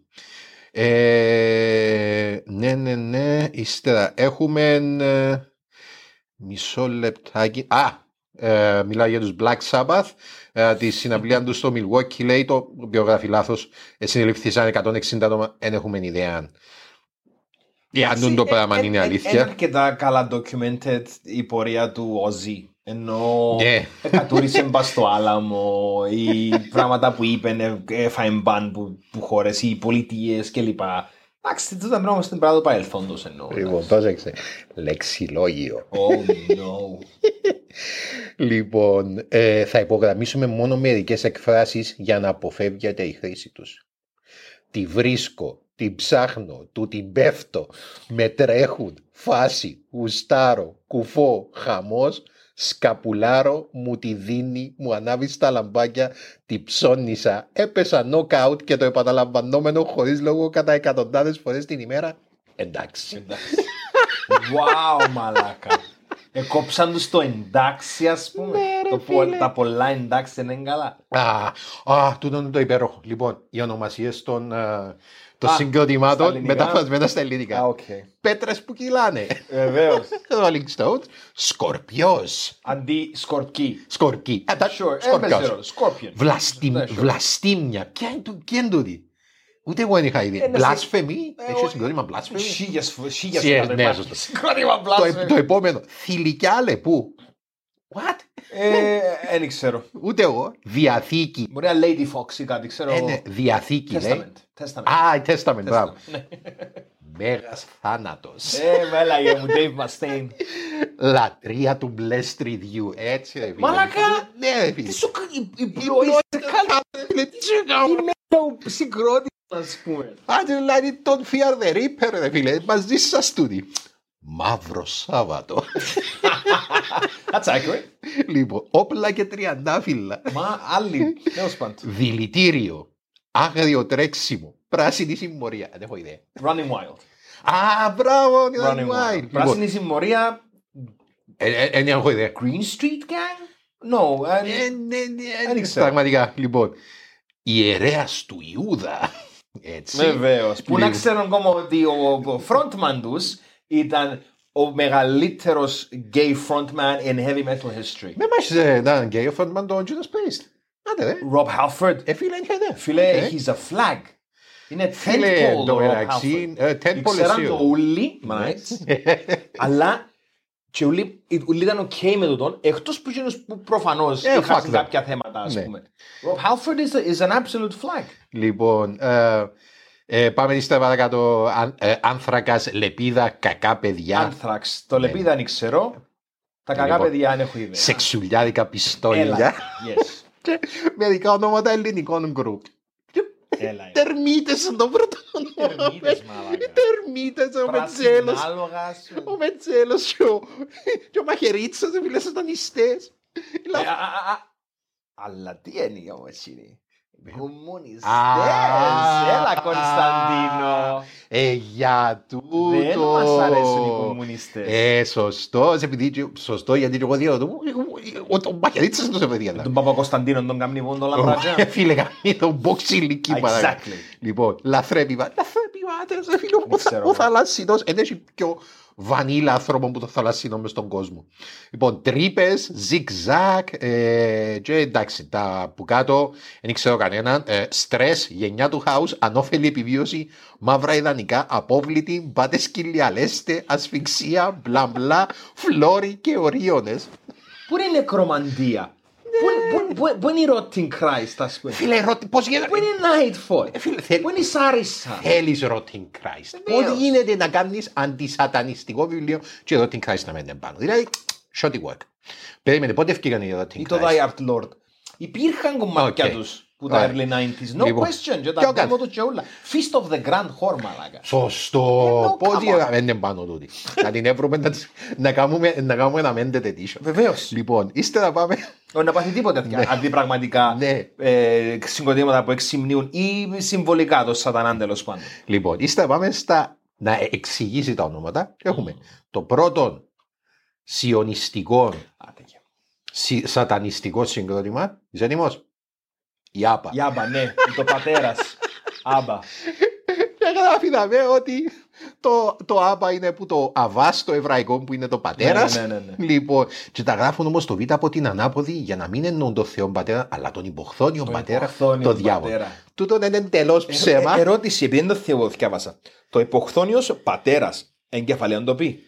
ε, ναι, ναι, ναι, ύστερα έχουμε ε, μισό λεπτάκι. Α, ε, μιλάει για τους Black Sabbath, ε, τη συναυλία του στο Milwaukee, λέει, το βιογράφει λάθος, ε, συνελήφθησαν εκατόν εξήντα άτομα, δεν έχουμε ιδέα αν το πράγμα είναι αλήθεια. Είναι αρκετά καλά documented η πορεία του Ozzy. Ενώ κατούρισε μπας στο Άλαμο, οι πράγματα που είπε, έφαγε μπαν που χώρες, οι πολιτείες κλπ. Εντάξει, τούτα πράγματα όμως στην πράγμα του παρελθόντος εννοώ. Λοιπόν, πρόσεξε. Λεξιλόγιο. Oh no. Λοιπόν, ε, θα υπογραμμίσουμε μόνο μερικές εκφράσεις για να αποφεύγεται η χρήση τους. Τη βρίσκω, την ψάχνω, του την πέφτω, με τρέχουν, φάση, γουστάρω, κουφό, χαμός, σκαπουλάρω, μου τη δίνει, μου ανάβει στα λαμπάκια, τη ψώνισα, έπεσα νοκάουτ και το επαναλαμβανόμενο χωρίς λόγο κατά εκατοντάδες φορές την ημέρα. Εντάξει. Εντάξει. Wow, μαλάκα. Εκόψαν τους το εντάξει, ας πούμε. Ναι, το πο, τα πολλά εντάξει δεν είναι καλά. Α, α, τούτο είναι το υπέροχο. Λοιπόν, οι ονομασίες των, uh, των συγκροτημάτων μεταφρασμένα στα ελληνικά. Ah, okay. Πέτρες που κυλάνε. Βεβαίως. Rolling Stones. Σκορπιός. Αντί σκορκί. Σκορκί. Sure. Σκορπιόν. Βλαστήμια. Ποια είναι τούτη? Ούτε εγώ δεν είχα ιδέα. Blasphemy. Έχει συγκρότημα Blasphemy. Χίλιας συγκρότημα Blasphemy. Το επόμενο. Θηλυκιάλε. Πού? What? Δεν ξέρω. Ούτε εγώ. Διαθήκη. Μπορεί να Lady Fox ή κάτι, ξέρω. Είναι διαθήκη, λέει. Testament. Α, η Testament, μπράβο. Μέγας θάνατος. Ε, μέλαγε μου, Dave Mustaine. Λατρεία του μπλε street view. Έτσι, ρε φίλε. Μαλάκα. Ναι, ρε φίλε. Τι σου κάνει η πλοή σε Φίλε, τι σου κάνω. είναι το συγκρότημα, ας πούμε. Άντε, δηλαδή, τον Fear the Reaper, ρε φίλε. Μαζί σας στούδι. Μαύρο Σάββατο. That's accurate. Λοιπόν, όπλα και τριαντάφυλλα. Μα άλλη, τέλος πάντων. Δηλητήριο. Άγριο τρέξιμο. Πράσινη συμμορία. Δεν έχω ιδέα. Running Wild. Α, μπράβο, Running Running Wild. Wild. Πράσινη συμμορία. Δεν έχω ιδέα. Green Street Gang? No. Ε, ε, ναι, Δεν ναι, ξέρω. πραγματικά. Λοιπόν, ιερέας του Ιούδα. Έτσι. Βεβαίως. Που να Λοιπόν. ξέρουν ακόμα ότι ο frontman τους ήταν ο μεγαλύτερος gay frontman in heavy metal history. Με μάχης ήταν γκέι ο frontman των Judas Priest. Άντε ρε. Rob Halford. Ε, φίλε, είναι ναι. Φίλε, Οκ. he's a flag. Είναι Φίλε, tentpole το ο Rob μεταξύ, Halford. ε, tentpole Ξέραν εσύ. το ούλι, αλλά και ούλι ούλι ήταν ok με τούτον, εκτός που εκείνους που προφανώς Ε, είχαν fuck them. κάποια θέματα, ας Ναι. πούμε. Rob Halford is, a- is an absolute flag. Λοιπόν, ε, ε, πάμε ύστερα παρακάτω. Αν- ε, Άνθρακας, λεπίδα, κακά παιδιά, Anthrax. Το λεπίδα δεν ξέρω. Τα κακά Λοιπόν, παιδιά δεν έχω ιδέα. σεξουλιάδικα πιστόλια Έλα. Yes. και μερικά ονόματα ελληνικών γκρουπ. Έλα. Τερμίτες είναι το πρώτο όνομα. Τερμίτες, μαλάκα. Οι Τερμίτες, ο Μετζέλος. Πράσινα άλογα σου. Ο Μετζέλος και ο- και ο Μαχαιρίτσας, οι φίλες ήταν ιστές. Ε, α, α, α. Αλλά τι είναι όμως είναι. Κομμουνιστές. Α. Έλα Κωνσταντίνο. Ε, για τούτο. Δεν μας αρέσουν οι κομμουνιστές. Ε, σωστό, επειδή και- σωστό, γιατί και εγώ διάω του, ο Μαχαιρίτσας είναι το σε παιδιά. Τον Παπακοσταντίνο τον καμνιβούν το λαμπρατζά. Φίλε, κάνει τον μποξιλική παράγα. Exactly. Λοιπόν, λαθρέπιβα. Λαθρέπιβάτες, φίλε, ο, ξέρω. θα, ο θαλάσσινος. Δεν έχει πιο βανίλα άνθρωπο που το θαλάσσινο μες στον κόσμο. Λοιπόν, τρύπες, ζιγ-ζακ, ε, και εντάξει, τα που κάτω, δεν ξέρω κανέναν. Ε, στρες, γενιά του χάους, ανώφελη επιβίωση, μαύρα ιδανικά, απόβλητη, μπάτε σκυλιαλέστε, ασφυξία, μπλα μπλα, φλόρι και ορίωνες. Πού είναι η νεκρομαντία. Πού- πού- πού- Πού είναι η Rotting Christ, ας πούμε. Φίλε, ρώτη, πώς γίνεται. Πού είναι η Nightfall. Ε, φίλε, θε- Πού είναι η Σάρισα. Θέλεις Rotting Christ. Βεβαίως. Πώς γίνεται να κάνεις αντισατανιστικό βιβλίο και Rotting Christ να μένει πάνω. Δηλαδή, shoddy work. Περίμενε, πότε έφυγαν οι Rotting Ή το Christ. Die Art Lord. Υπήρχαν κομμάτια Οκ. τους που τα Ωραία. early nineties. No Λοιπόν. question. Και Ποιο τα κάνει? demo του και όλα. Feast of the Grand Whore, μαλάκα. Σωστό. Ενώ, Πώς come on. είναι πάνω τούτη. Να την έβρουμε να τις- να κάνουμε να κάνουμε ένα μέντε edition. Βεβαίως. Λοιπόν, ύστερα πάμε. Όχι να πάθει τίποτε τέτοια. Αντί πραγματικά Ναι. ε, συγκροτήματα που εξυμνίουν ή συμβολικά το σατανάν τέλος πάντων. Λοιπόν, ύστερα πάμε στα να εξηγήσει τα ονόματα. Έχουμε το πρώτο σιωνιστικό Α, τέτοια. σι- σατανιστικό συγκρότημα. Είσαι έτοιμος? Η ΑΠΑ. Γιάμπα, ναι. Το πατέρας. Άμπα. Και γράφει να με ότι το, το ΑΠΑ είναι που το αβάς το εβραϊκό που είναι το πατέρας. Ναι, ναι, ναι, ναι. Λοιπόν, και τα γράφουν όμως το β' από την ανάποδη για να μην εννοούν τον Θεό πατέρα, αλλά τον υποχθόνιο Τον πατέρα, υποχθόνιον το διάβολο. πατέρα. Τούτο είναι εντελώς ψέμα. Ε, ερώτηση, επειδή δεν το θεό διάβασα. Το υποχθόνιος πατέρας εγκεφαλαίον το πει.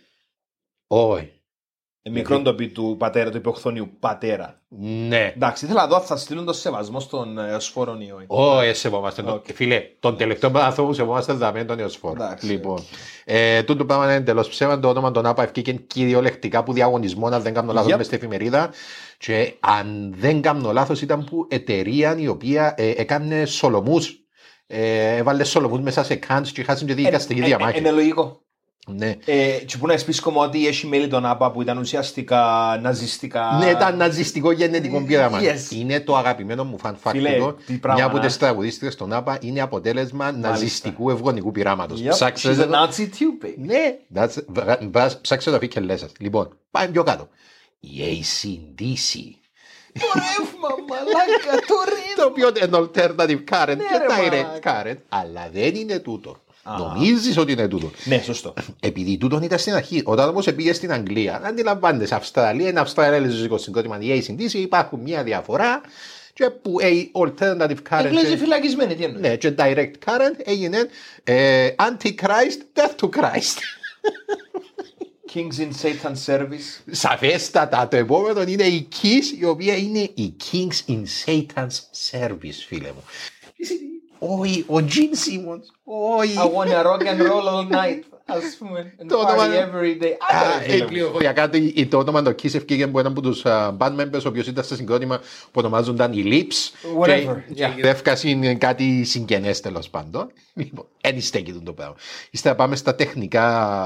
Όχι. Ε, μικρόν το πει του πατέρα, του υποχθόνιου πατέρα. Ναι. Εντάξει, ήθελα να δω αν θα στείλουν το σεβασμό στον ε, Σφόρον ή όχι. Όχι, σεβόμαστε. τον- Οκ. Φίλε, τον τελευταίο άνθρωπο σεβόμαστε δαμέν τον Ιωσφόρο. Εντάξει, Λοιπόν, ε, τούτο πράγμα είναι εντελώς ψέμα. Το όνομα των ΑΠΑ ευκήκε κυριολεκτικά από διαγωνισμό, αν δεν κάνω λάθος, Yep. μες στην εφημερίδα. Και αν δεν κάνω λάθος, ήταν που εταιρεία η οποία ε, έκανε σολομούς. Ε, έβαλε σολομούς μέσα σε κάντς και χάσουν και δικαστική διαμάχη. Είναι λογικό. Ναι. Ε, και που να σπίσεις κομμάτι ότι έχει μέλη των ΑΠΑ που ήταν ουσιαστικά ναζιστικά. Ναι, ήταν ναζιστικό γενετικό πείραμα. Yes. Είναι το αγαπημένο μου fan fact Φίλε, εδώ. τι πράγμα, Μια από να. τις τραγουδίστρες στον ΑΠΑ είναι αποτέλεσμα ναζιστικού ευγονικού πειράματος. Yep, Ψάξτε she's a το. Nazi too, baby. Ναι, that's- βρα- βρα- ψάξτε το αφή και λες σας. Λοιπόν, πάμε πιο κάτω. Η έι σι ντι σι. Το ρεύμα, μαλάκα, το Το οποίο είναι alternative current Ναι, και ρε, direct μαλάκα. current, αλλά δεν είναι τούτο. Νομίζεις ότι είναι τούτο. Ναι, σωστό. Επειδή τούτο ήταν στην αρχή, όταν όμως πήγε στην Αγγλία, αντιλαμβάνεσαι, Αυστραλία είναι Αυστραλέζικο συγκρότημα, η έι σι ντι σι, υπάρχουν μια διαφορά και που η alternative current Εγγλέζοι και- φυλακισμένοι, τι εννοεί. ναι, και direct current έγινε ε, Antichrist, Death to Christ. Kings in Satan's Service. Σαφέστατα, το επόμενο είναι η Kiss, η οποία είναι η Kings in Satan's Service, φίλε μου. Όχι, ο Gene Simmons, όχι. I wanna rock and roll all night. Ας πούμε, and party every day. Η πληροφοριακά το όνομα το Kiss ευκήγε από έναν από τους band members, ο οποίος ήταν σε συγκρότημα που ονομάζονταν οι Lips. Whatever. Και η δεύκαση είναι κάτι συγγενές, τέλος πάντων. Εν στέκει το πράγμα. Ύστερα πάμε στα τεχνικά.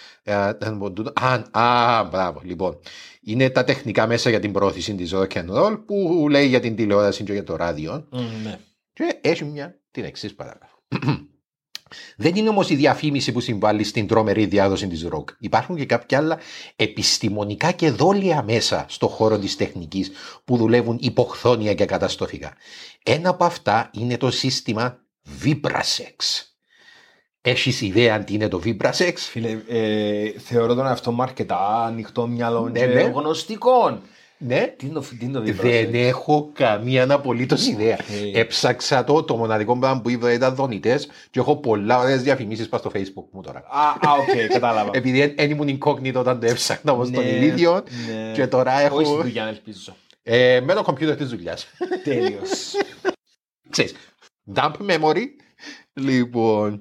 Α, μπράβο, λοιπόν. Είναι τα τεχνικά μέσα για την πρόθεση της rock and roll που λέει για την τηλεόραση και για το ράδιο. Και έχει μια την εξής παράγραφο. Δεν είναι όμως η διαφήμιση που συμβάλλει στην τρομερή διάδοση της ροκ. Υπάρχουν και κάποια άλλα επιστημονικά και δόλια μέσα στο χώρο της τεχνικής που δουλεύουν υποχθόνια και καταστροφικά. Ένα από αυτά είναι το σύστημα Vibrasex. Έχεις ιδέα τι είναι το Vibrasex? Φίλε, ε, θεωρώ τον εαυτό μου αρκετά ανοιχτό μυαλό Ναι, και ναι. γνωστικών. Ναι. Τι είναι το, τι είναι το Vibrasex? Δεν έχω καμία απολύτως ιδέα. Okay. Έψαξα το, το μοναδικό πράγμα που είδα ήταν δονητές και έχω πολλά ωραίες διαφημίσεις πάνω στο Facebook μου τώρα. Α, οκ, κατάλαβα. Επειδή δεν ήμουν incognito όταν το έψαχνα όμως τον ηλίδιο και τώρα έχω... Όχι στη δουλειά, ελπίζω. Ε, με το κομπιούτερ της δουλειάς. Τέλειος. Ξέρεις, dump memory. Λοιπόν...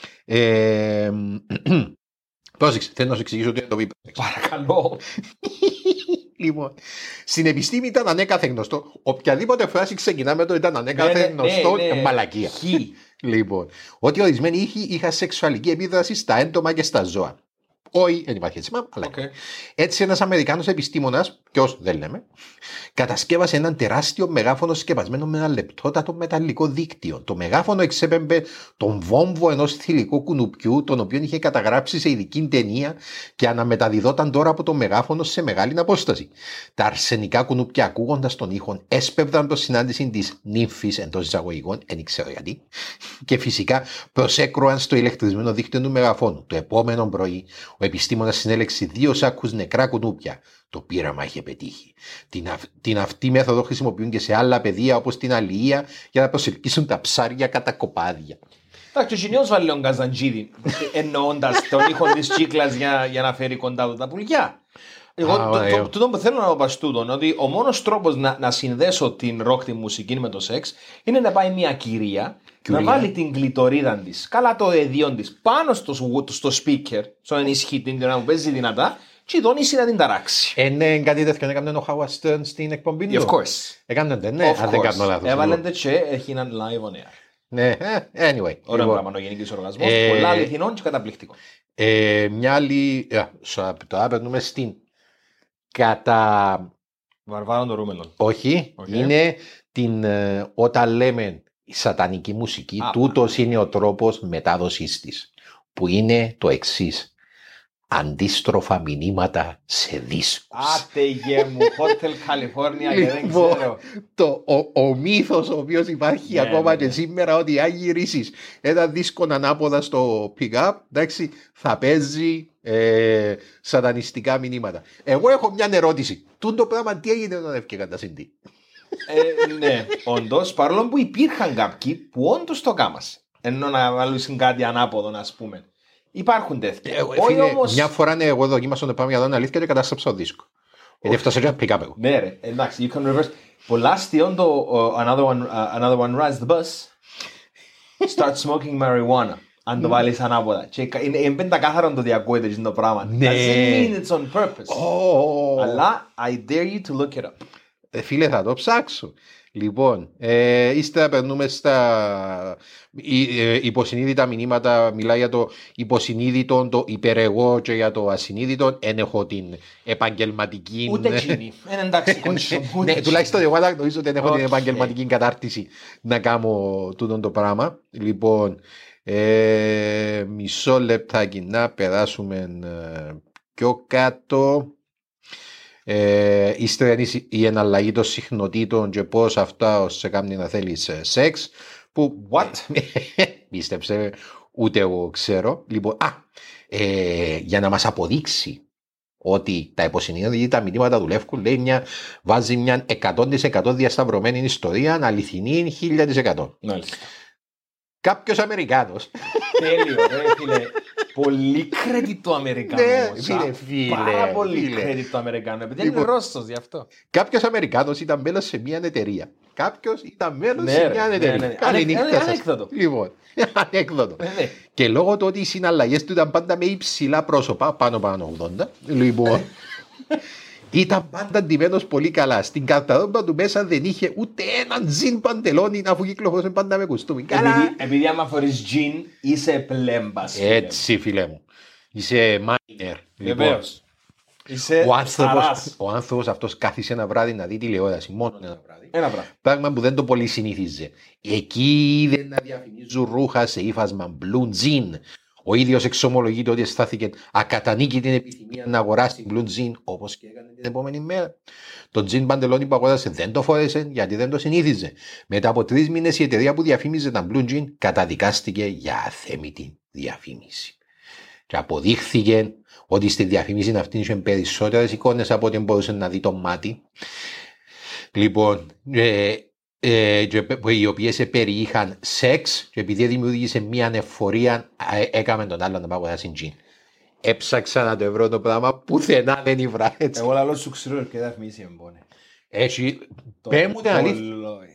Ε, πρόσεξε, θέλω να σου εξηγήσω τι είναι το Vibrasex. Παρακαλώ. Λοιπόν, στην επιστήμη ήταν ανέκαθεν γνωστό. Οποιαδήποτε φράση ξεκινά με το ήταν ανέκαθεν Ναι, ναι, γνωστό, ναι, ναι. μαλακία. Χ. Λοιπόν, ότι ορισμένοι ήχοι είχαν σεξουαλική επίδραση στα έντομα και στα ζώα. Όχι, δεν υπάρχει έτσι, μα, αλλά. Okay. Έτσι, ένας Αμερικάνος επιστήμονας, ποιος δεν λέμε, κατασκεύασε έναν τεράστιο μεγάφωνο σκεπασμένο με ένα λεπτότατο μεταλλικό δίκτυο. Το μεγάφωνο εξέπεμπε τον βόμβο ενός θηλυκού κουνουπιού, τον οποίο είχε καταγράψει σε ειδική ταινία και αναμεταδιδόταν τώρα από το μεγάφωνο σε μεγάλη απόσταση. Τα αρσενικά κουνουπιά, ακούγοντας τον ήχο, έσπευδαν προς συνάντηση της νύμφης εντός εισαγωγικών, δεν ξέρω γιατί, και φυσικά προσέκρουαν στο ηλεκτρισμένο δίκτυο του μεγαφώνου. Το επόμενο πρωί, ο επιστήμονας συνέλεξε δύο σάκους νεκρά κουνούπια. Το πείραμα είχε πετύχει. Την, αυ... την αυτή μέθοδο χρησιμοποιούν και σε άλλα πεδία όπως την αλληλεία για να προσελκύσουν τα ψάρια κατά κοπάδια. Εντάξει, ο Σινιός βάλει τον Καζαντζίδη εννοώντας τον ήχο της κύκλας για, για να φέρει κοντά του τα πουλιά. Εγώ Α, το, ε, το, το, το που θέλω να πω τούτον, ότι ο μόνος τρόπος να, να συνδέσω την ροκ τη μουσική με το σεξ είναι να πάει μια κυρία, Κυρία. να βάλει την κλειτορίδα της, καλά το εδίον της, πάνω στο, στο speaker, στο ενισχύτη, να παίζει δυνατά, και η δόνηση να την ταράξει. Ε, ναι, κάτι τέτοιο έκανε ο Howard Stern στην εκπομπή του. Of course. Έκανε δεν, ναι, Of αν δεν course. κάνω λάθος. Έβαλε και έχει έναν live on air. Ναι, ε, anyway. Ωραίο λοιπόν, πράγμα, ο γενικής οργασμός, ε, πολλά αληθινών και καταπληκτικών. ε, μια άλλη. ε, σο- Τώρα περνούμε στην. Κατά. Βαρβάρων των Ρούμελων. Όχι, Οκ. είναι την. ε, όταν λέμε η σατανική μουσική, Α, τούτος είναι ο τρόπος μετάδοσης της. Που είναι το εξής. Αντίστροφα μηνύματα σε δίσκους. Άτε γε μου, Hotel California και δεν Λοιπόν, ξέρω. το, ο, ο μύθος ο οποίος υπάρχει Ναι, ακόμα ναι, και ναι. σήμερα, ότι αν γυρίσεις ένα δίσκο ανάποδα στο pick-up, εντάξει, θα παίζει ε, σατανιστικά μηνύματα. Εγώ έχω μια ερώτηση. Τούν το πράγμα τι έγινε όταν έφυγαν τα σιντί? Ε, ναι, όντως, παρόλο που υπήρχαν κάποιοι που όντως το κάμασαν. Ενώ να βάλουν κάτι ανάποδο, να πούμε. Υπάρχουν τέτοια. Ε, Όχι φίλε, όμως. μια φορά ναι, εγώ δοκίμασα το πράγμα για να είναι αλήθεια και κατάστρεψα το δίσκο. Γιατί έφτασε και ένα pick-up εγώ. Ναι, ρε, εντάξει, you can reverse. Πολλά αστείων το uh, another, one, uh, another one rides the bus. Start smoking marijuana. Αν το βάλεις ανάποδα. Και κα- είναι είναι πεντακάθαρο το διακούεται το πράγμα. Ναι. Doesn't mean it's on purpose. Ω, Αλλά I dare you to look it up. Ε, φίλε, θα το ψάξω. Λοιπόν, ε, ύστερα περνούμε στα υ- ε, υποσυνείδητα μηνύματα. Μιλάει για το υποσυνείδητο, το υπερεγώ και για το ασυνείδητο. Εν έχω την επαγγελματική. Ούτε εκείνη. Είναι εντάξει, κονσιό. Ναι, τουλάχιστον εγώ δεν γνωρίζω ότι δεν έχω την Οκ. επαγγελματική κατάρτιση να κάνω τούτο το πράγμα. Λοιπόν, ε, μισό λεπτάκι να περάσουμε ε, πιο κάτω. Ε, ύστερα είναι η- η εναλλαγή των συχνοτήτων και πώς αυτά σε κάνει να θέλεις ε, σεξ. Που, What? πίστεψε, ούτε εγώ ξέρω. Λοιπόν, α, ε, για να μας αποδείξει ότι τα υποσυνείδητα μηνύματα δουλεύουν, λέει μια, βάζει μια εκατό τοις εκατό διασταυρωμένη ιστορία, αληθινή χίλια τοις εκατό. Μάλιστα. Κάποιος Αμερικάνος Τέλειο, ρε φίλε. Πολύ credit του Αμερικάνου. Ναι, φίλε, φίλε. Πάρα πολύ φίλε. credit του Αμερικάνου. Επειδή Λοιπόν, είναι Ρώσος γι' αυτό. Κάποιος Αμερικάνος ήταν μέλος σε μια εταιρεία. Κάποιος ήταν μέλος Ναι, σε ρε, μια ναι, εταιρεία. ναι, ναι. Καλή Ανε- νύχτα ανε- σας. ανέκδοτο. Λοιπόν, ανέκδοτο. Ναι, ναι. Και λόγω του ότι οι συναλλαγές του ήταν πάντα με υψηλά πρόσωπα, πάνω πάνω ογδόντα, λοιπόν, ήταν πάντα ντυμένος πολύ καλά. Στην καρταρόμπα του μέσα δεν είχε ούτε έναν τζιν παντελόνι, αφού κυκλοφορούσε πάντα με κουστούμι. Καλά. Επειδή, επειδή άμα φορείς τζιν είσαι πλέμπας. φίλε. Έτσι, φίλε μου. Είσαι μάινερ. Βεβαίως. Είσαι Ο άνθρωπος, αράς. ο άνθρωπος αυτός κάθισε ένα βράδυ να δει τηλεόραση, μόνο ένα βράδυ. Ένα πράγμα. Πράγμα που δεν το πολύ συνήθιζε. Εκεί είδε να διαφημίζουν ρούχα σε ύφασμα blue jean. Ο ίδιος εξομολογείται ότι αισθάθηκε ακατανίκη την επιθυμία να αγοράσει blue jean, όπως και έκανε την επόμενη μέρα. Το jean παντελόνι που αγόρασε δεν το φόρεσε γιατί δεν το συνήθιζε. Μετά από τρεις μήνες η εταιρεία που διαφήμιζε τα blue jean καταδικάστηκε για αθέμητη διαφήμιση. Και αποδείχθηκε ότι στη διαφήμιση αυτή είχε περισσότερες εικόνες από ό,τι μπορούσε να δει το μάτι. Λοιπόν, ε, ε, και, οι οποίες περιείχαν σεξ και επειδή δημιούργησε μια ανεφορία ε, έκαμε τον άλλον να πάει αγοράσει τζιν. Έψαξα να το βρω το πράγμα, πουθενά δεν ήβρα έτσι. Εγώ λαλό σου ξέρω και διαφημίσει εμπόνε. Έτσι, πέ μου την αλήθεια.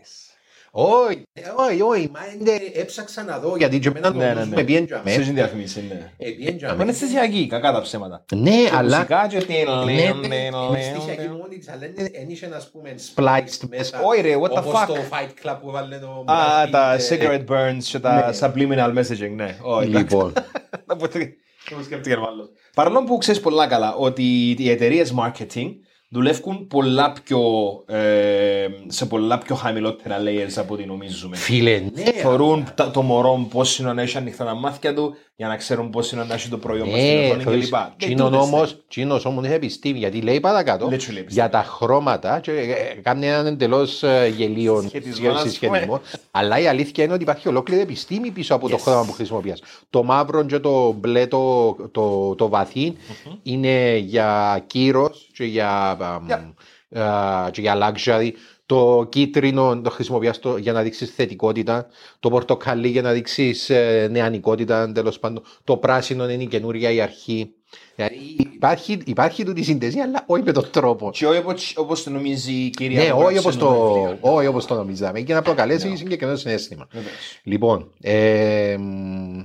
Όχι, όχι, όχι, μα είναι, έψαξα να δω γιατί και εμένα Ναι, ναι, το ναι. με πιέντζαμε. Σε διαφημίσει, ναι. Ε, πιέντζαμε. Μα είναι αισθησιακή, κακά τα ψέματα. Ναι, Και αλλά... μουσικά και τι Ναι, είναι, ναι, είναι, είναι αισθησιακή μόνη της, αλλά δεν είχε να πούμε spliced μέσα. Όχι ρε, what the Όπως fuck. το Fight Club που έβαλε το... Α, Brad τα Pitt, ε, cigarette burns και τα ναι. subliminal messaging, ναι. Όχι, εντάξει. Λοιπόν, Να πω τι- τι μου σκέφτηκε ο άλλος. Παρόλο που ξέρεις πολλά καλά ότι οι εταιρείες marketing δουλεύουν πολλά πιο, ε, σε πολλά πιο χαμηλότερα layers από ό,τι νομίζουμε. φίλε, ναι. Θεωρούν τα- το μωρό πώς είναι να έχει ανοιχτά τα μάτια του για να ξέρουν πώς είναι να έχει το προϊόν μας στην Ναι, οθόνη θεωρείς, κλπ. Τσίνον όμως, Τσίνος όμως είναι επιστήμη, γιατί λέει παρακάτω Literally επιστήμη. για τα χρώματα και ε, κάνει έναν εντελώς ε, γελίο Συσχετισμό, ας πούμε. συσχετισμό. Αλλά η αλήθεια είναι ότι υπάρχει ολόκληρη επιστήμη πίσω από το Yes. χρώμα που χρησιμοποιείς. Το μαύρο και το μπλε το, το, το βαθύ είναι για κύρος και για, Yep. α, και για luxury. Το κίτρινο το χρησιμοποιάς το, για να δείξεις θετικότητα. Το πορτοκαλί για να δείξεις ε, νεανικότητα. Τέλος πάντων. Το πράσινο είναι η καινούρια η αρχή. Δηλαδή, υπάρχει, υπάρχει τούτη σύνδεση, αλλά όχι με τον τρόπο. Και όχι όπως- όπως το νομίζει η κυρία Ναι, που όχι έγραψε όπως το το, βιβλίο. όχι όπως το νομίζαμε. Και να προκαλέσει Ναι. συγκεκριμένο συναίσθημα. Βεβαίως. Λοιπόν, ε, μ,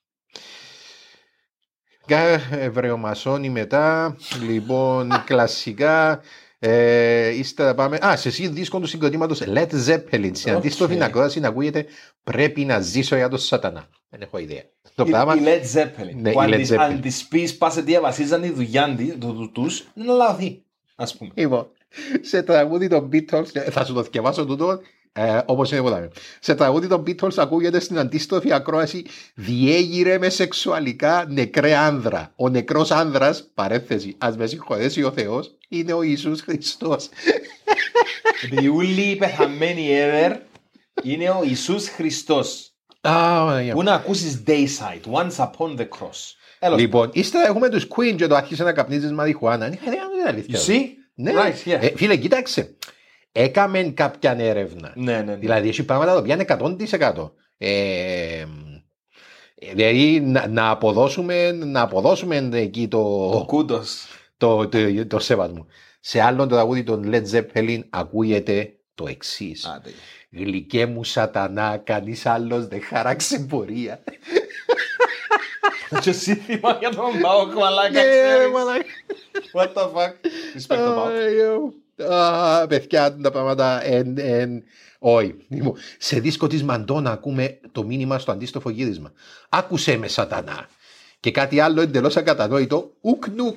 κα- Εβραιομασόνοι μετά, λοιπόν, κλασικά, ε, ύστερα πάμε, α, σε εσύ δίσκο του συγκροτήματος Led Zeppelin, στην Οκ. αντίστροφη ακρόαση να ακούγεται «Πρέπει να ζήσω για τον σατανά». Δεν έχω ιδέα. Το Η- πράγμα, Η Led Zeppelin. Ναι, Που η αν Led της- Zeppelin. αν της πεις πας σε τι έβασίζαν η δουλειά τη- του- του- τους, είναι λάθη, ας πούμε. λοιπόν, σε τραγούδι των Beatles, θα σου το διαβάσω τούτο, ε, όπως είναι ποτάμι. Σε τραγούδι των Beatles ακούγεται στην αντίστροφη ακρόαση «Διέγειρε με σεξουαλικά νεκρέ άνδρα». Ο νεκρός άνδρας, παρένθεση, ας με συγχωρέσει ο Θεός, είναι ο Ιησούς Χριστός. Επειδή όλοι οι πεθαμένοι ever είναι ο Ιησούς Χριστός. Α, ωραία. Πού να ακούσεις Dayside, Once Upon the Cross. Έλος. Λοιπόν, ύστερα έχουμε τους Queen και το άρχισε να καπνίζεις μαριχουάνα. Είναι είναι αλήθεια. You see? Ναι. Right, yeah. Ε, φίλε, κοίταξε. Έκαμε κάποια έρευνα. Ναι, ναι, ναι. Δηλαδή, έχει πράγματα τα οποία είναι εκατό τοις εκατό. Ε, δηλαδή, να, να, αποδώσουμε, να αποδώσουμε εκεί το, Ο κούντος. το, το, το σεβασμό. Σε άλλον το τραγούδι των Led Zeppelin ακούγεται το εξής. Άντε. Γλυκέ μου σατανά, κανείς άλλος δεν χάραξε πορεία. Και σύνθημα για τον Παόκ, μαλάκα, Ναι, ξέρεις. μαλάκα. What the fuck. Respect το Παόκ. Α, παιδιά, τα πράγματα εν, εν, όχι. Λοιπόν, σε δίσκο της Μαντόνα ακούμε το μήνυμα στο αντίστροφο γύρισμα. Άκουσέ με σατανά. Και κάτι άλλο εντελώς ακατανόητο. Ουκ νουκ.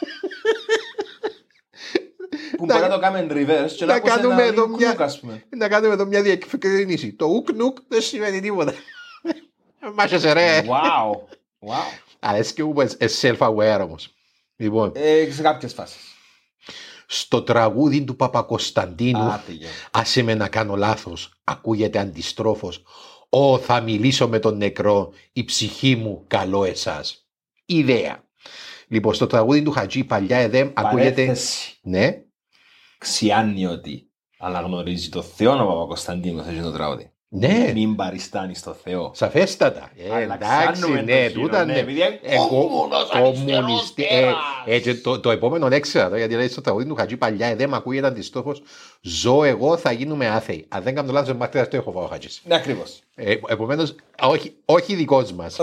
Που μπορεί να το κάνουμε in reverse και να να ακούς κάνουμε ένα εδώ ουκ μια- νουκ, ας πούμε. Να κάνουμε εδώ μια διευκρίνηση. Το ουκ νουκ δεν σημαίνει τίποτα. Μάχεσαι ρε. Wow. Wow. Αρέσκει μου που είσαι self-aware όμως. Λοιπόν, Ε, σε κάποιες φάσεις. στο τραγούδι του Παπακοσταντίνου, Άτε, γεια. άσε με να κάνω λάθος, ακούγεται αντιστρόφως. Ω, θα μιλήσω με τον νεκρό, η ψυχή μου καλό εσάς. Ιδέα. Λοιπόν, στο τραγούδι του Χατζή παλιά εδέμ ακούγεται... Παρέθεση. Ναι, Ξιάνει ότι αναγνωρίζει το Θεό ο Παπακοσταντίνος σε αυτό το τραγούδι. Ναι. Μην παριστάνει στο Θεό. Σαφέστατα. Ε, εντάξει, ναι, τούτα ναι. Κομμουνιστή. Το επόμενο έξερα, γιατί λέει στο τραγούδι του Χατζή παλιά, δεν μ' ακούγεται αντιστόχος. Ζω εγώ, θα γίνουμε άθεοι. Αν δεν κάνω λάθος, μάρτυρας το έχω φάω ο Χατζής. Ναι, ακριβώς. Επομένως, όχι δικός μας.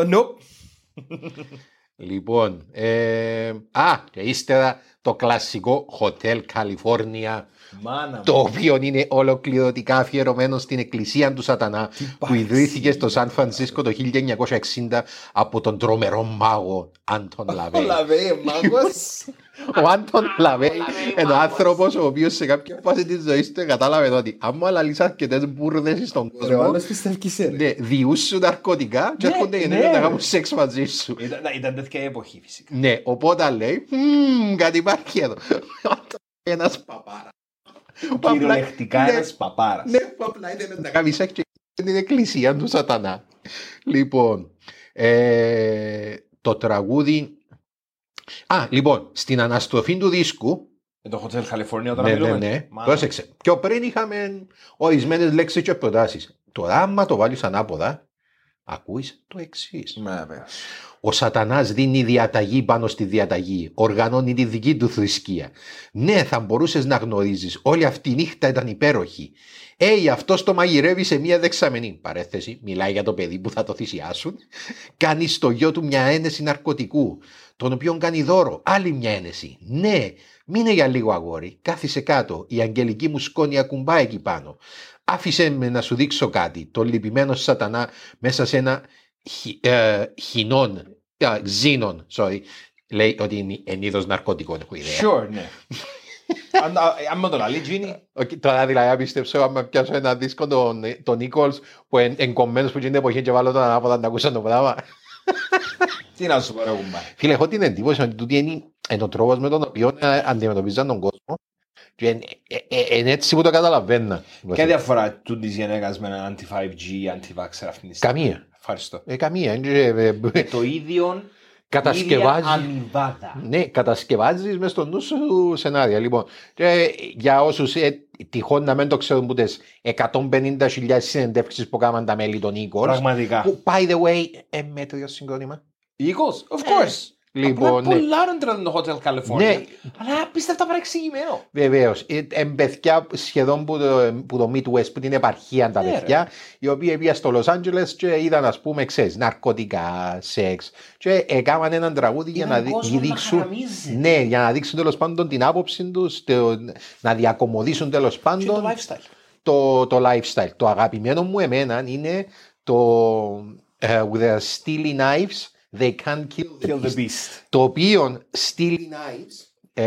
Λοιπόν, α, και ύστερα το κλασικό Hotel California. Μάνα το οποίο είναι ολοκληρωτικά αφιερωμένο στην εκκλησία του Σατανά που ιδρύθηκε στο Σαν Φρανσίσκο το χίλια εννιακόσια εξήντα από τον τρομερό μάγο Άντων Λαβέι. Ο Λαβέι, μάγος. Ο Άντων Λαβέι είναι ο άνθρωπος ο οποίος σε κάποια φάση της ζωής του κατάλαβε ότι άμα λαλείς αρκετές μπουρδες στον κόσμο διούσουν ναρκωτικά και έρχονται γενναίες να κάνουν σεξ μαζί σου. Ήταν τέτοια εποχή φυσικά. Ναι, οπότε λέει κάτι υπάρχει εδώ. Ένας παπάρα. Κυριολεκτικά ένας παπάρας. Ναι, που απλά είναι να κάνει σεξ και την εκκλησία του Σατανά. Λοιπόν, ε, το τραγούδι... Α, λοιπόν, στην αναστροφή του δίσκου... Με το Hotel California όταν ναι, μιλούμε. Ναι, ναι, πρόσεξε. Πιο πριν είχαμε ορισμένες λέξεις και προτάσεις. Τώρα, άμα το βάλεις ανάποδα, ακούεις το εξής. Ο Σατανάς δίνει διαταγή πάνω στη διαταγή. Οργανώνει τη δική του θρησκεία. Ναι, θα μπορούσες να γνωρίζεις. Όλη αυτή η νύχτα ήταν υπέροχη. Ε, αυτός το μαγειρεύει σε μια δεξαμενή. Παρέθεση, μιλάει για το παιδί που θα το θυσιάσουν. Κάνει στο γιο του μια ένεση ναρκωτικού, τον οποίον κάνει δώρο. Άλλη μια ένεση. Ναι, μείνε για λίγο αγόρι. Κάθισε κάτω. Η αγγελική μου σκόνη ακουμπά εκεί πάνω. Άφησε με να σου δείξω κάτι. Το λυπημένο Σατανά μέσα σε ένα χι, ε, χινόν, ε, ξίνον, sorry, λέει ότι είναι εν είδος ναρκωτικών. Sure, ναι. Αν με το λαλεί, Τζίνι. Τώρα δηλαδή πίστεψω, άμα πιάσω ένα δίσκο τον Νίκολς που είναι εγκομμένος που είναι την εποχή και βάλω τον ανάποδα να ακούσαν το πράγμα. Τι να σου πω ρε κουμπά. Φίλε, έχω την εντύπωση ότι τούτη είναι ο τρόπος με τον οποίο αντιμετωπίζαν τον κόσμο. Είναι έτσι που το καταλαβαίνα. Ποια διαφορά του της γενέκας με έναν αντι-φάιβ τζι, αντι-vaxxer αυτήν τη στιγμή? Καμία. Ευχαριστώ. Ε, καμία. Το ίδιο, κατασκευάζει. αμοιβάδα. Ναι, κατασκευάζεις μες στο νου σου σενάρια. Λοιπόν, και για όσους ε, τυχόν να μην το ξέρουν που τις εκατόν πενήντα χιλιάδες συνεντεύξεις που κάναν τα μέλη των Eagles. Πραγματικά. Που, by the way, ε, μέτριο συγκρότημα. Eagles, of course. Λοιπόν, ναι. Πολλά ρέντραν το Hotel California. Ναι. Αλλά απίστευτα παρεξηγημένο. Βεβαίως. Είναι παιδιά σχεδόν που το, που το Midwest, που την επαρχία τα ναι, παιδιά, ρε. Οι οποίοι πήγαν στο Los Angeles και είδαν, ας πούμε, ξέρεις, ναρκωτικά, σεξ. Και έκαναν έναν τραγούδι για να, δείξουν, ναι, για να δείξουν τέλος πάντων την άποψη τους, το, να διακομωδήσουν τέλος πάντων και το lifestyle. Το, το lifestyle. Το αγαπημένο μου εμένα είναι το uh, with the steely knives. They can't kill the, kill the beast. beast. Το οποίο Steely Knives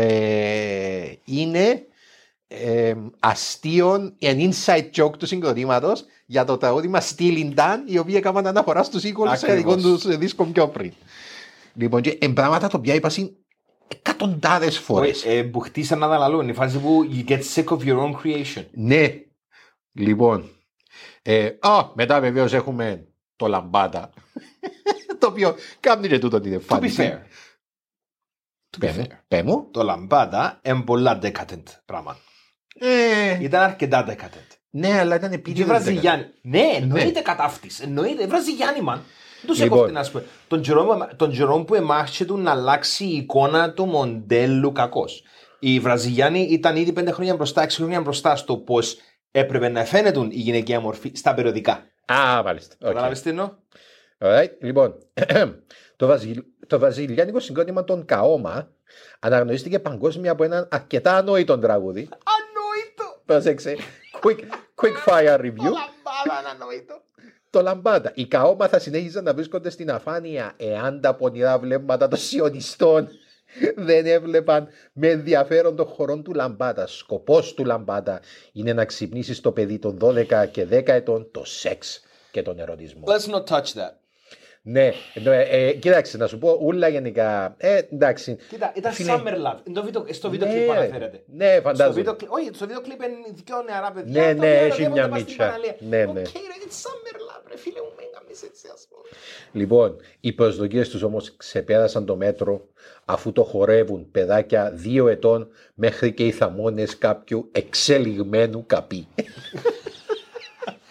ε, είναι ε, αστείο, an inside joke του συγκροτήματος για το τραγούδι Steely Dan, οι οποίοι έκαναν αναφορά στους Eagles σε δικό τους δίσκο πιο πριν. Λοιπόν, και εν πράγματα τα οποία είπασαν εκατοντάδες φορές. Ε, που χτίσαν να δαλαλούν, η φάση που you get sick of your own creation. Ναι. Λοιπόν. Ε, α, μετά βεβαίως έχουμε το Λαμπάτα. Το οποίο κάνει και τούτο την εμφάνιση. To be fair. Πέ μου. Το Λαμπάτα είναι πολλά decadent πράγμα. Ε... Ήταν αρκετά decadent. Ναι, αλλά ήταν επίτηδες. Βραζιλιάνοι. Ναι, εννοείται κατάφτης. Εννοείται. Βραζιλιάνοι, man. Τους έκοφτην, ας πούμε. Τον Τζερόμ που εμάχησε του να αλλάξει η εικόνα του μοντέλου κακός. Οι Βραζιλιάνοι ήταν ήδη πέντε χρόνια μπροστά, έξι χρόνια μπροστά στο πώς έπρεπε να φαίνεται η γυναικεία μορφή στα περιοδικά. Α, μάλιστα. Καταλάβεις τι εννοώ. Right. Λοιπόν, το, βαζιλ... το βραζιλιάνικο συγκρότημα των Καόμα αναγνωρίστηκε παγκόσμια από έναν αρκετά ανόητο τραγούδι. Ανόητο! Πρόσεξε. Quick, quick fire review. Το Λαμπάτα είναι ανόητο. Το Λαμπάτα. Οι Καόμα θα συνέχιζαν να βρίσκονται στην αφάνεια εάν τα πονηρά βλέμματα των σιωνιστών δεν έβλεπαν με ενδιαφέρον των χωρών του Λαμπάτα. Σκοπός του Λαμπάτα είναι να ξυπνήσει στο παιδί των δώδεκα και δέκα ετών το σεξ και τον ερωτισμό. Let's not touch that. Ναι, ε, ε, κοίταξε να σου πω ούλα γενικά. Ε, εντάξει. Κοίτα, ήταν Φίλε... Summer Love. Βίντεο, στο βίντεο κλιπ ναι, αναφέρεται. Ναι, φαντάζομαι. Στο βίντεο, όχι, στο βίντεο κλιπ είναι δυο νεαρά παιδιά. Ναι, ναι, έχει μια μίτσα. Ναι, ναι. Οκ, ρε, it's Summer Love, ρε φίλε μου, μέγαμες έτσι, ας πούμε. Λοιπόν, οι προσδοκίες τους όμως ξεπέρασαν το μέτρο αφού το χορεύουν παιδάκια δύο ετών μέχρι και οι θαμώνες κάποιου εξελιγμένου καπί.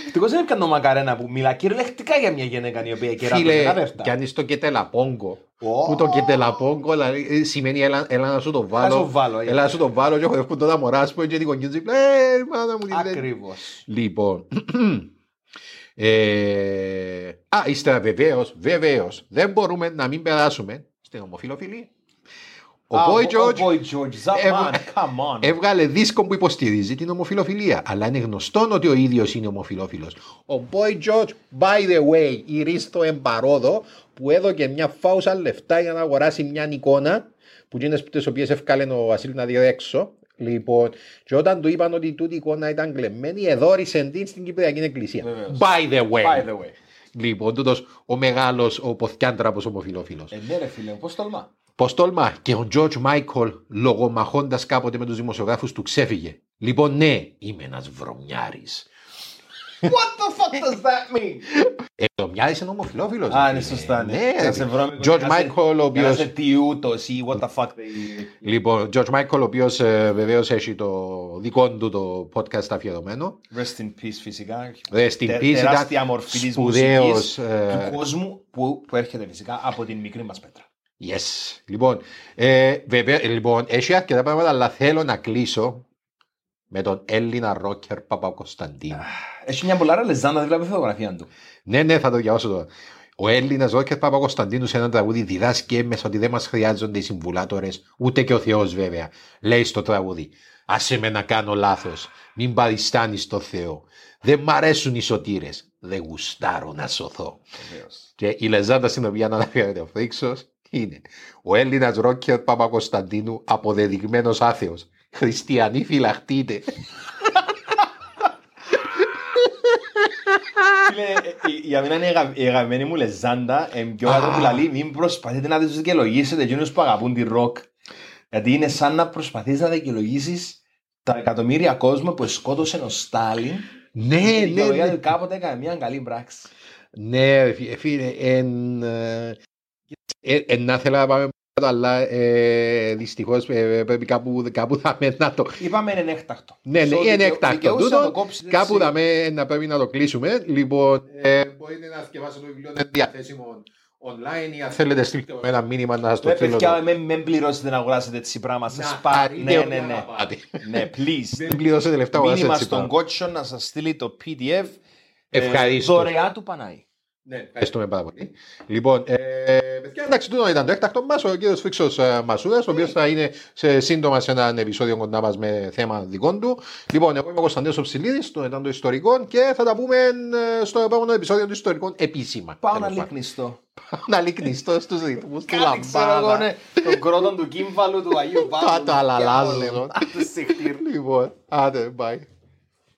Ευτυχώς δεν έπιανε ο Μακαρένα που μιλά κυριολεκτικά για μια γυναίκα η οποία κεράτωσε Φίλε, τα βέρτα. κι αν είσαι το κετελαπόγκο, Ω. που το κετελαπόγκο δηλαδή, σημαίνει έλα, έλα να σου το βάλω, σου βάλω, έλα να σου το βάλω και έχω έχουν τότε μωρά σου και την κονκίνηση, ε, μάνα μου τι λέει. Ακριβώς. Λοιπόν, ε, α, ύστερα βεβαίως, βεβαίως, δεν μπορούμε να μην περάσουμε στην ομοφιλοφιλία. Ο Α, Boy George Ο Boy George, Zaman, come on. έβγαλε δίσκο που υποστηρίζει την ομοφιλοφιλία. Αλλά είναι γνωστό ότι ο ίδιος είναι ομοφιλόφιλος. Ο Boy George, by the way, ηρίστο εμπαρόδο που έδωκε μια φάουσα λεφτά για να αγοράσει μια εικόνα που είναι τις οποίες εύκαλε ο Βασίλης να δει έξω. Λοιπόν, και όταν του είπαν ότι τούτη εικόνα ήταν κλεμμένη, εδόρισε την στην Κυπριακή Εκκλησία. Βεβαίως. By the way. By the way. Λοιπόν, τούτος ο μεγάλος, ο ποθιάντραπος ομοφιλόφιλος. Ε, ναι ρε φίλε, πώς τολμά. Πώς τολμά. Και ο George Michael, λογομαχώντας κάποτε με τους δημοσιογράφους του, ξέφυγε. Λοιπόν, ναι, είμαι ένας βρωμιάρης. What the fuck does that mean? Ε, ο Μιάρης είναι ομοφιλόφιλος. Α, είναι σωστά. Ναι, Να σε βρώμικο, George να σε- Michael, ο οποίος... να σε τιούτος ή what the fuck they... Λοιπόν, George Michael, ο οποίος ε, βεβαίως έχει το δικό του το podcast αφιερωμένο. Rest in peace φυσικά. Rest in Τε- peace, ήταν τεράστια μορφή της σπουδαίος, μουσικής ε, του κόσμου που, που έρχεται φυσικά από την μικρή μας πέτρα. Yes. Λοιπόν, ε, βέβαια, λοιπόν, έχει αρκετά πράγματα, αλλά θέλω να κλείσω με τον Έλληνα ρόκερ Παπακοσταντίνου. Έχει μια πολλά ρελεζάντα δίπλα από τη φωτογραφία του. Ναι, ναι, θα το διαβάσω τώρα. Ο Έλληνας ρόκερ Παπακοσταντίνου σε ένα τραγούδι διδάσκει έμμεσα ότι δεν μας χρειάζονται οι συμβουλάτορες, ούτε και ο Θεός βέβαια. Λέει στο τραγούδι: άσε με να κάνω λάθος, μην παριστάνεις το Θεό. Δεν μ' αρέσουν οι σωτήρες, δεν γουστάρω να σωθώ. Και η λεζάντα στην οποία αναφέρεται ο Φρίξος είναι: ο Έλληνας ρόκερ Παπακοσταντίνου αποδεδειγμένος άθεος. Χριστιανοί φυλαχτείτε. Φίλε, η- για μένα είναι η αγα- η αγαπημένη μου λεζάντα. Εν πιο κάτω που λαλεί, μην προσπαθείτε να τους δικαιολογήσετε εκείνους που αγαπούν τη ροκ. Γιατί είναι σαν να προσπαθείς να δικαιολογήσεις τα εκατομμύρια κόσμο που σκότωσε ο Στάλιν. Ναι, Η ναι, δικαιολογία ναι. του κάποτε έκανε μια καλή πράξη. Ναι, ρε φι- φίλε, εν, ε, ε, ε, να θέλω να πάμε παρακάτω, αλλά ε, δυστυχώς ε, πρέπει κάπου, κάπου θα με να το... Είπαμε είναι έκτακτο. Ναι, ναι, So, είναι δικαιω- έκτακτο δικαιούσε τούτο, να το κόψεις, κάπου έτσι. θα με να πρέπει να το κλείσουμε. Λοιπόν, ε, μπορείτε να σκεφάσετε το βιβλίο, είναι διαθέσιμο online ή αν θέλετε στείλτε μου ένα μήνυμα να σας το Ρε στείλω. παιδιά, μην μην πληρώσετε να αγοράσετε έτσι πράγμα. Σας Να πά... χαρείτε Ναι, ό,τι ναι, ναι. να πάτε. Ναι, please. Δεν πληρώσετε λεφτά, Μήνυμα αγοράσετε έτσι στον πράγμα. κότσο να σας στείλει το πι ντι εφ. ε, Ευχαριστώ. Δωρεά του Πανάη. Ναι, ευχαριστούμε πάρα πολύ. Λοιπόν, ε, παιδιά, εντάξει, τούτο ήταν το έκτακτο μας, ο κύριος Φίξος ε, Μασούρας, ο οποίος θα είναι σε, σύντομα σε ένα επεισόδιο κοντά μας με θέμα δικό του. Λοιπόν, εγώ είμαι ο Κωνσταντίνος ο Ψηλίδης, το ήταν το ιστορικό και θα τα πούμε ε, στο επόμενο επεισόδιο του ιστορικών επίσημα. Πάω Τέλος να πάντων. λίκνιστο. Να λίκνιστο στους ρυθμούς του Κάτι ξέρω εγώ, λαμπάδα. ναι. Τον κρότον του κύμβαλου του Αγίου Παύλου. Τα τα αλαλάζω. Άντε, συχτήρ. Λοιπόν, άντε, bye.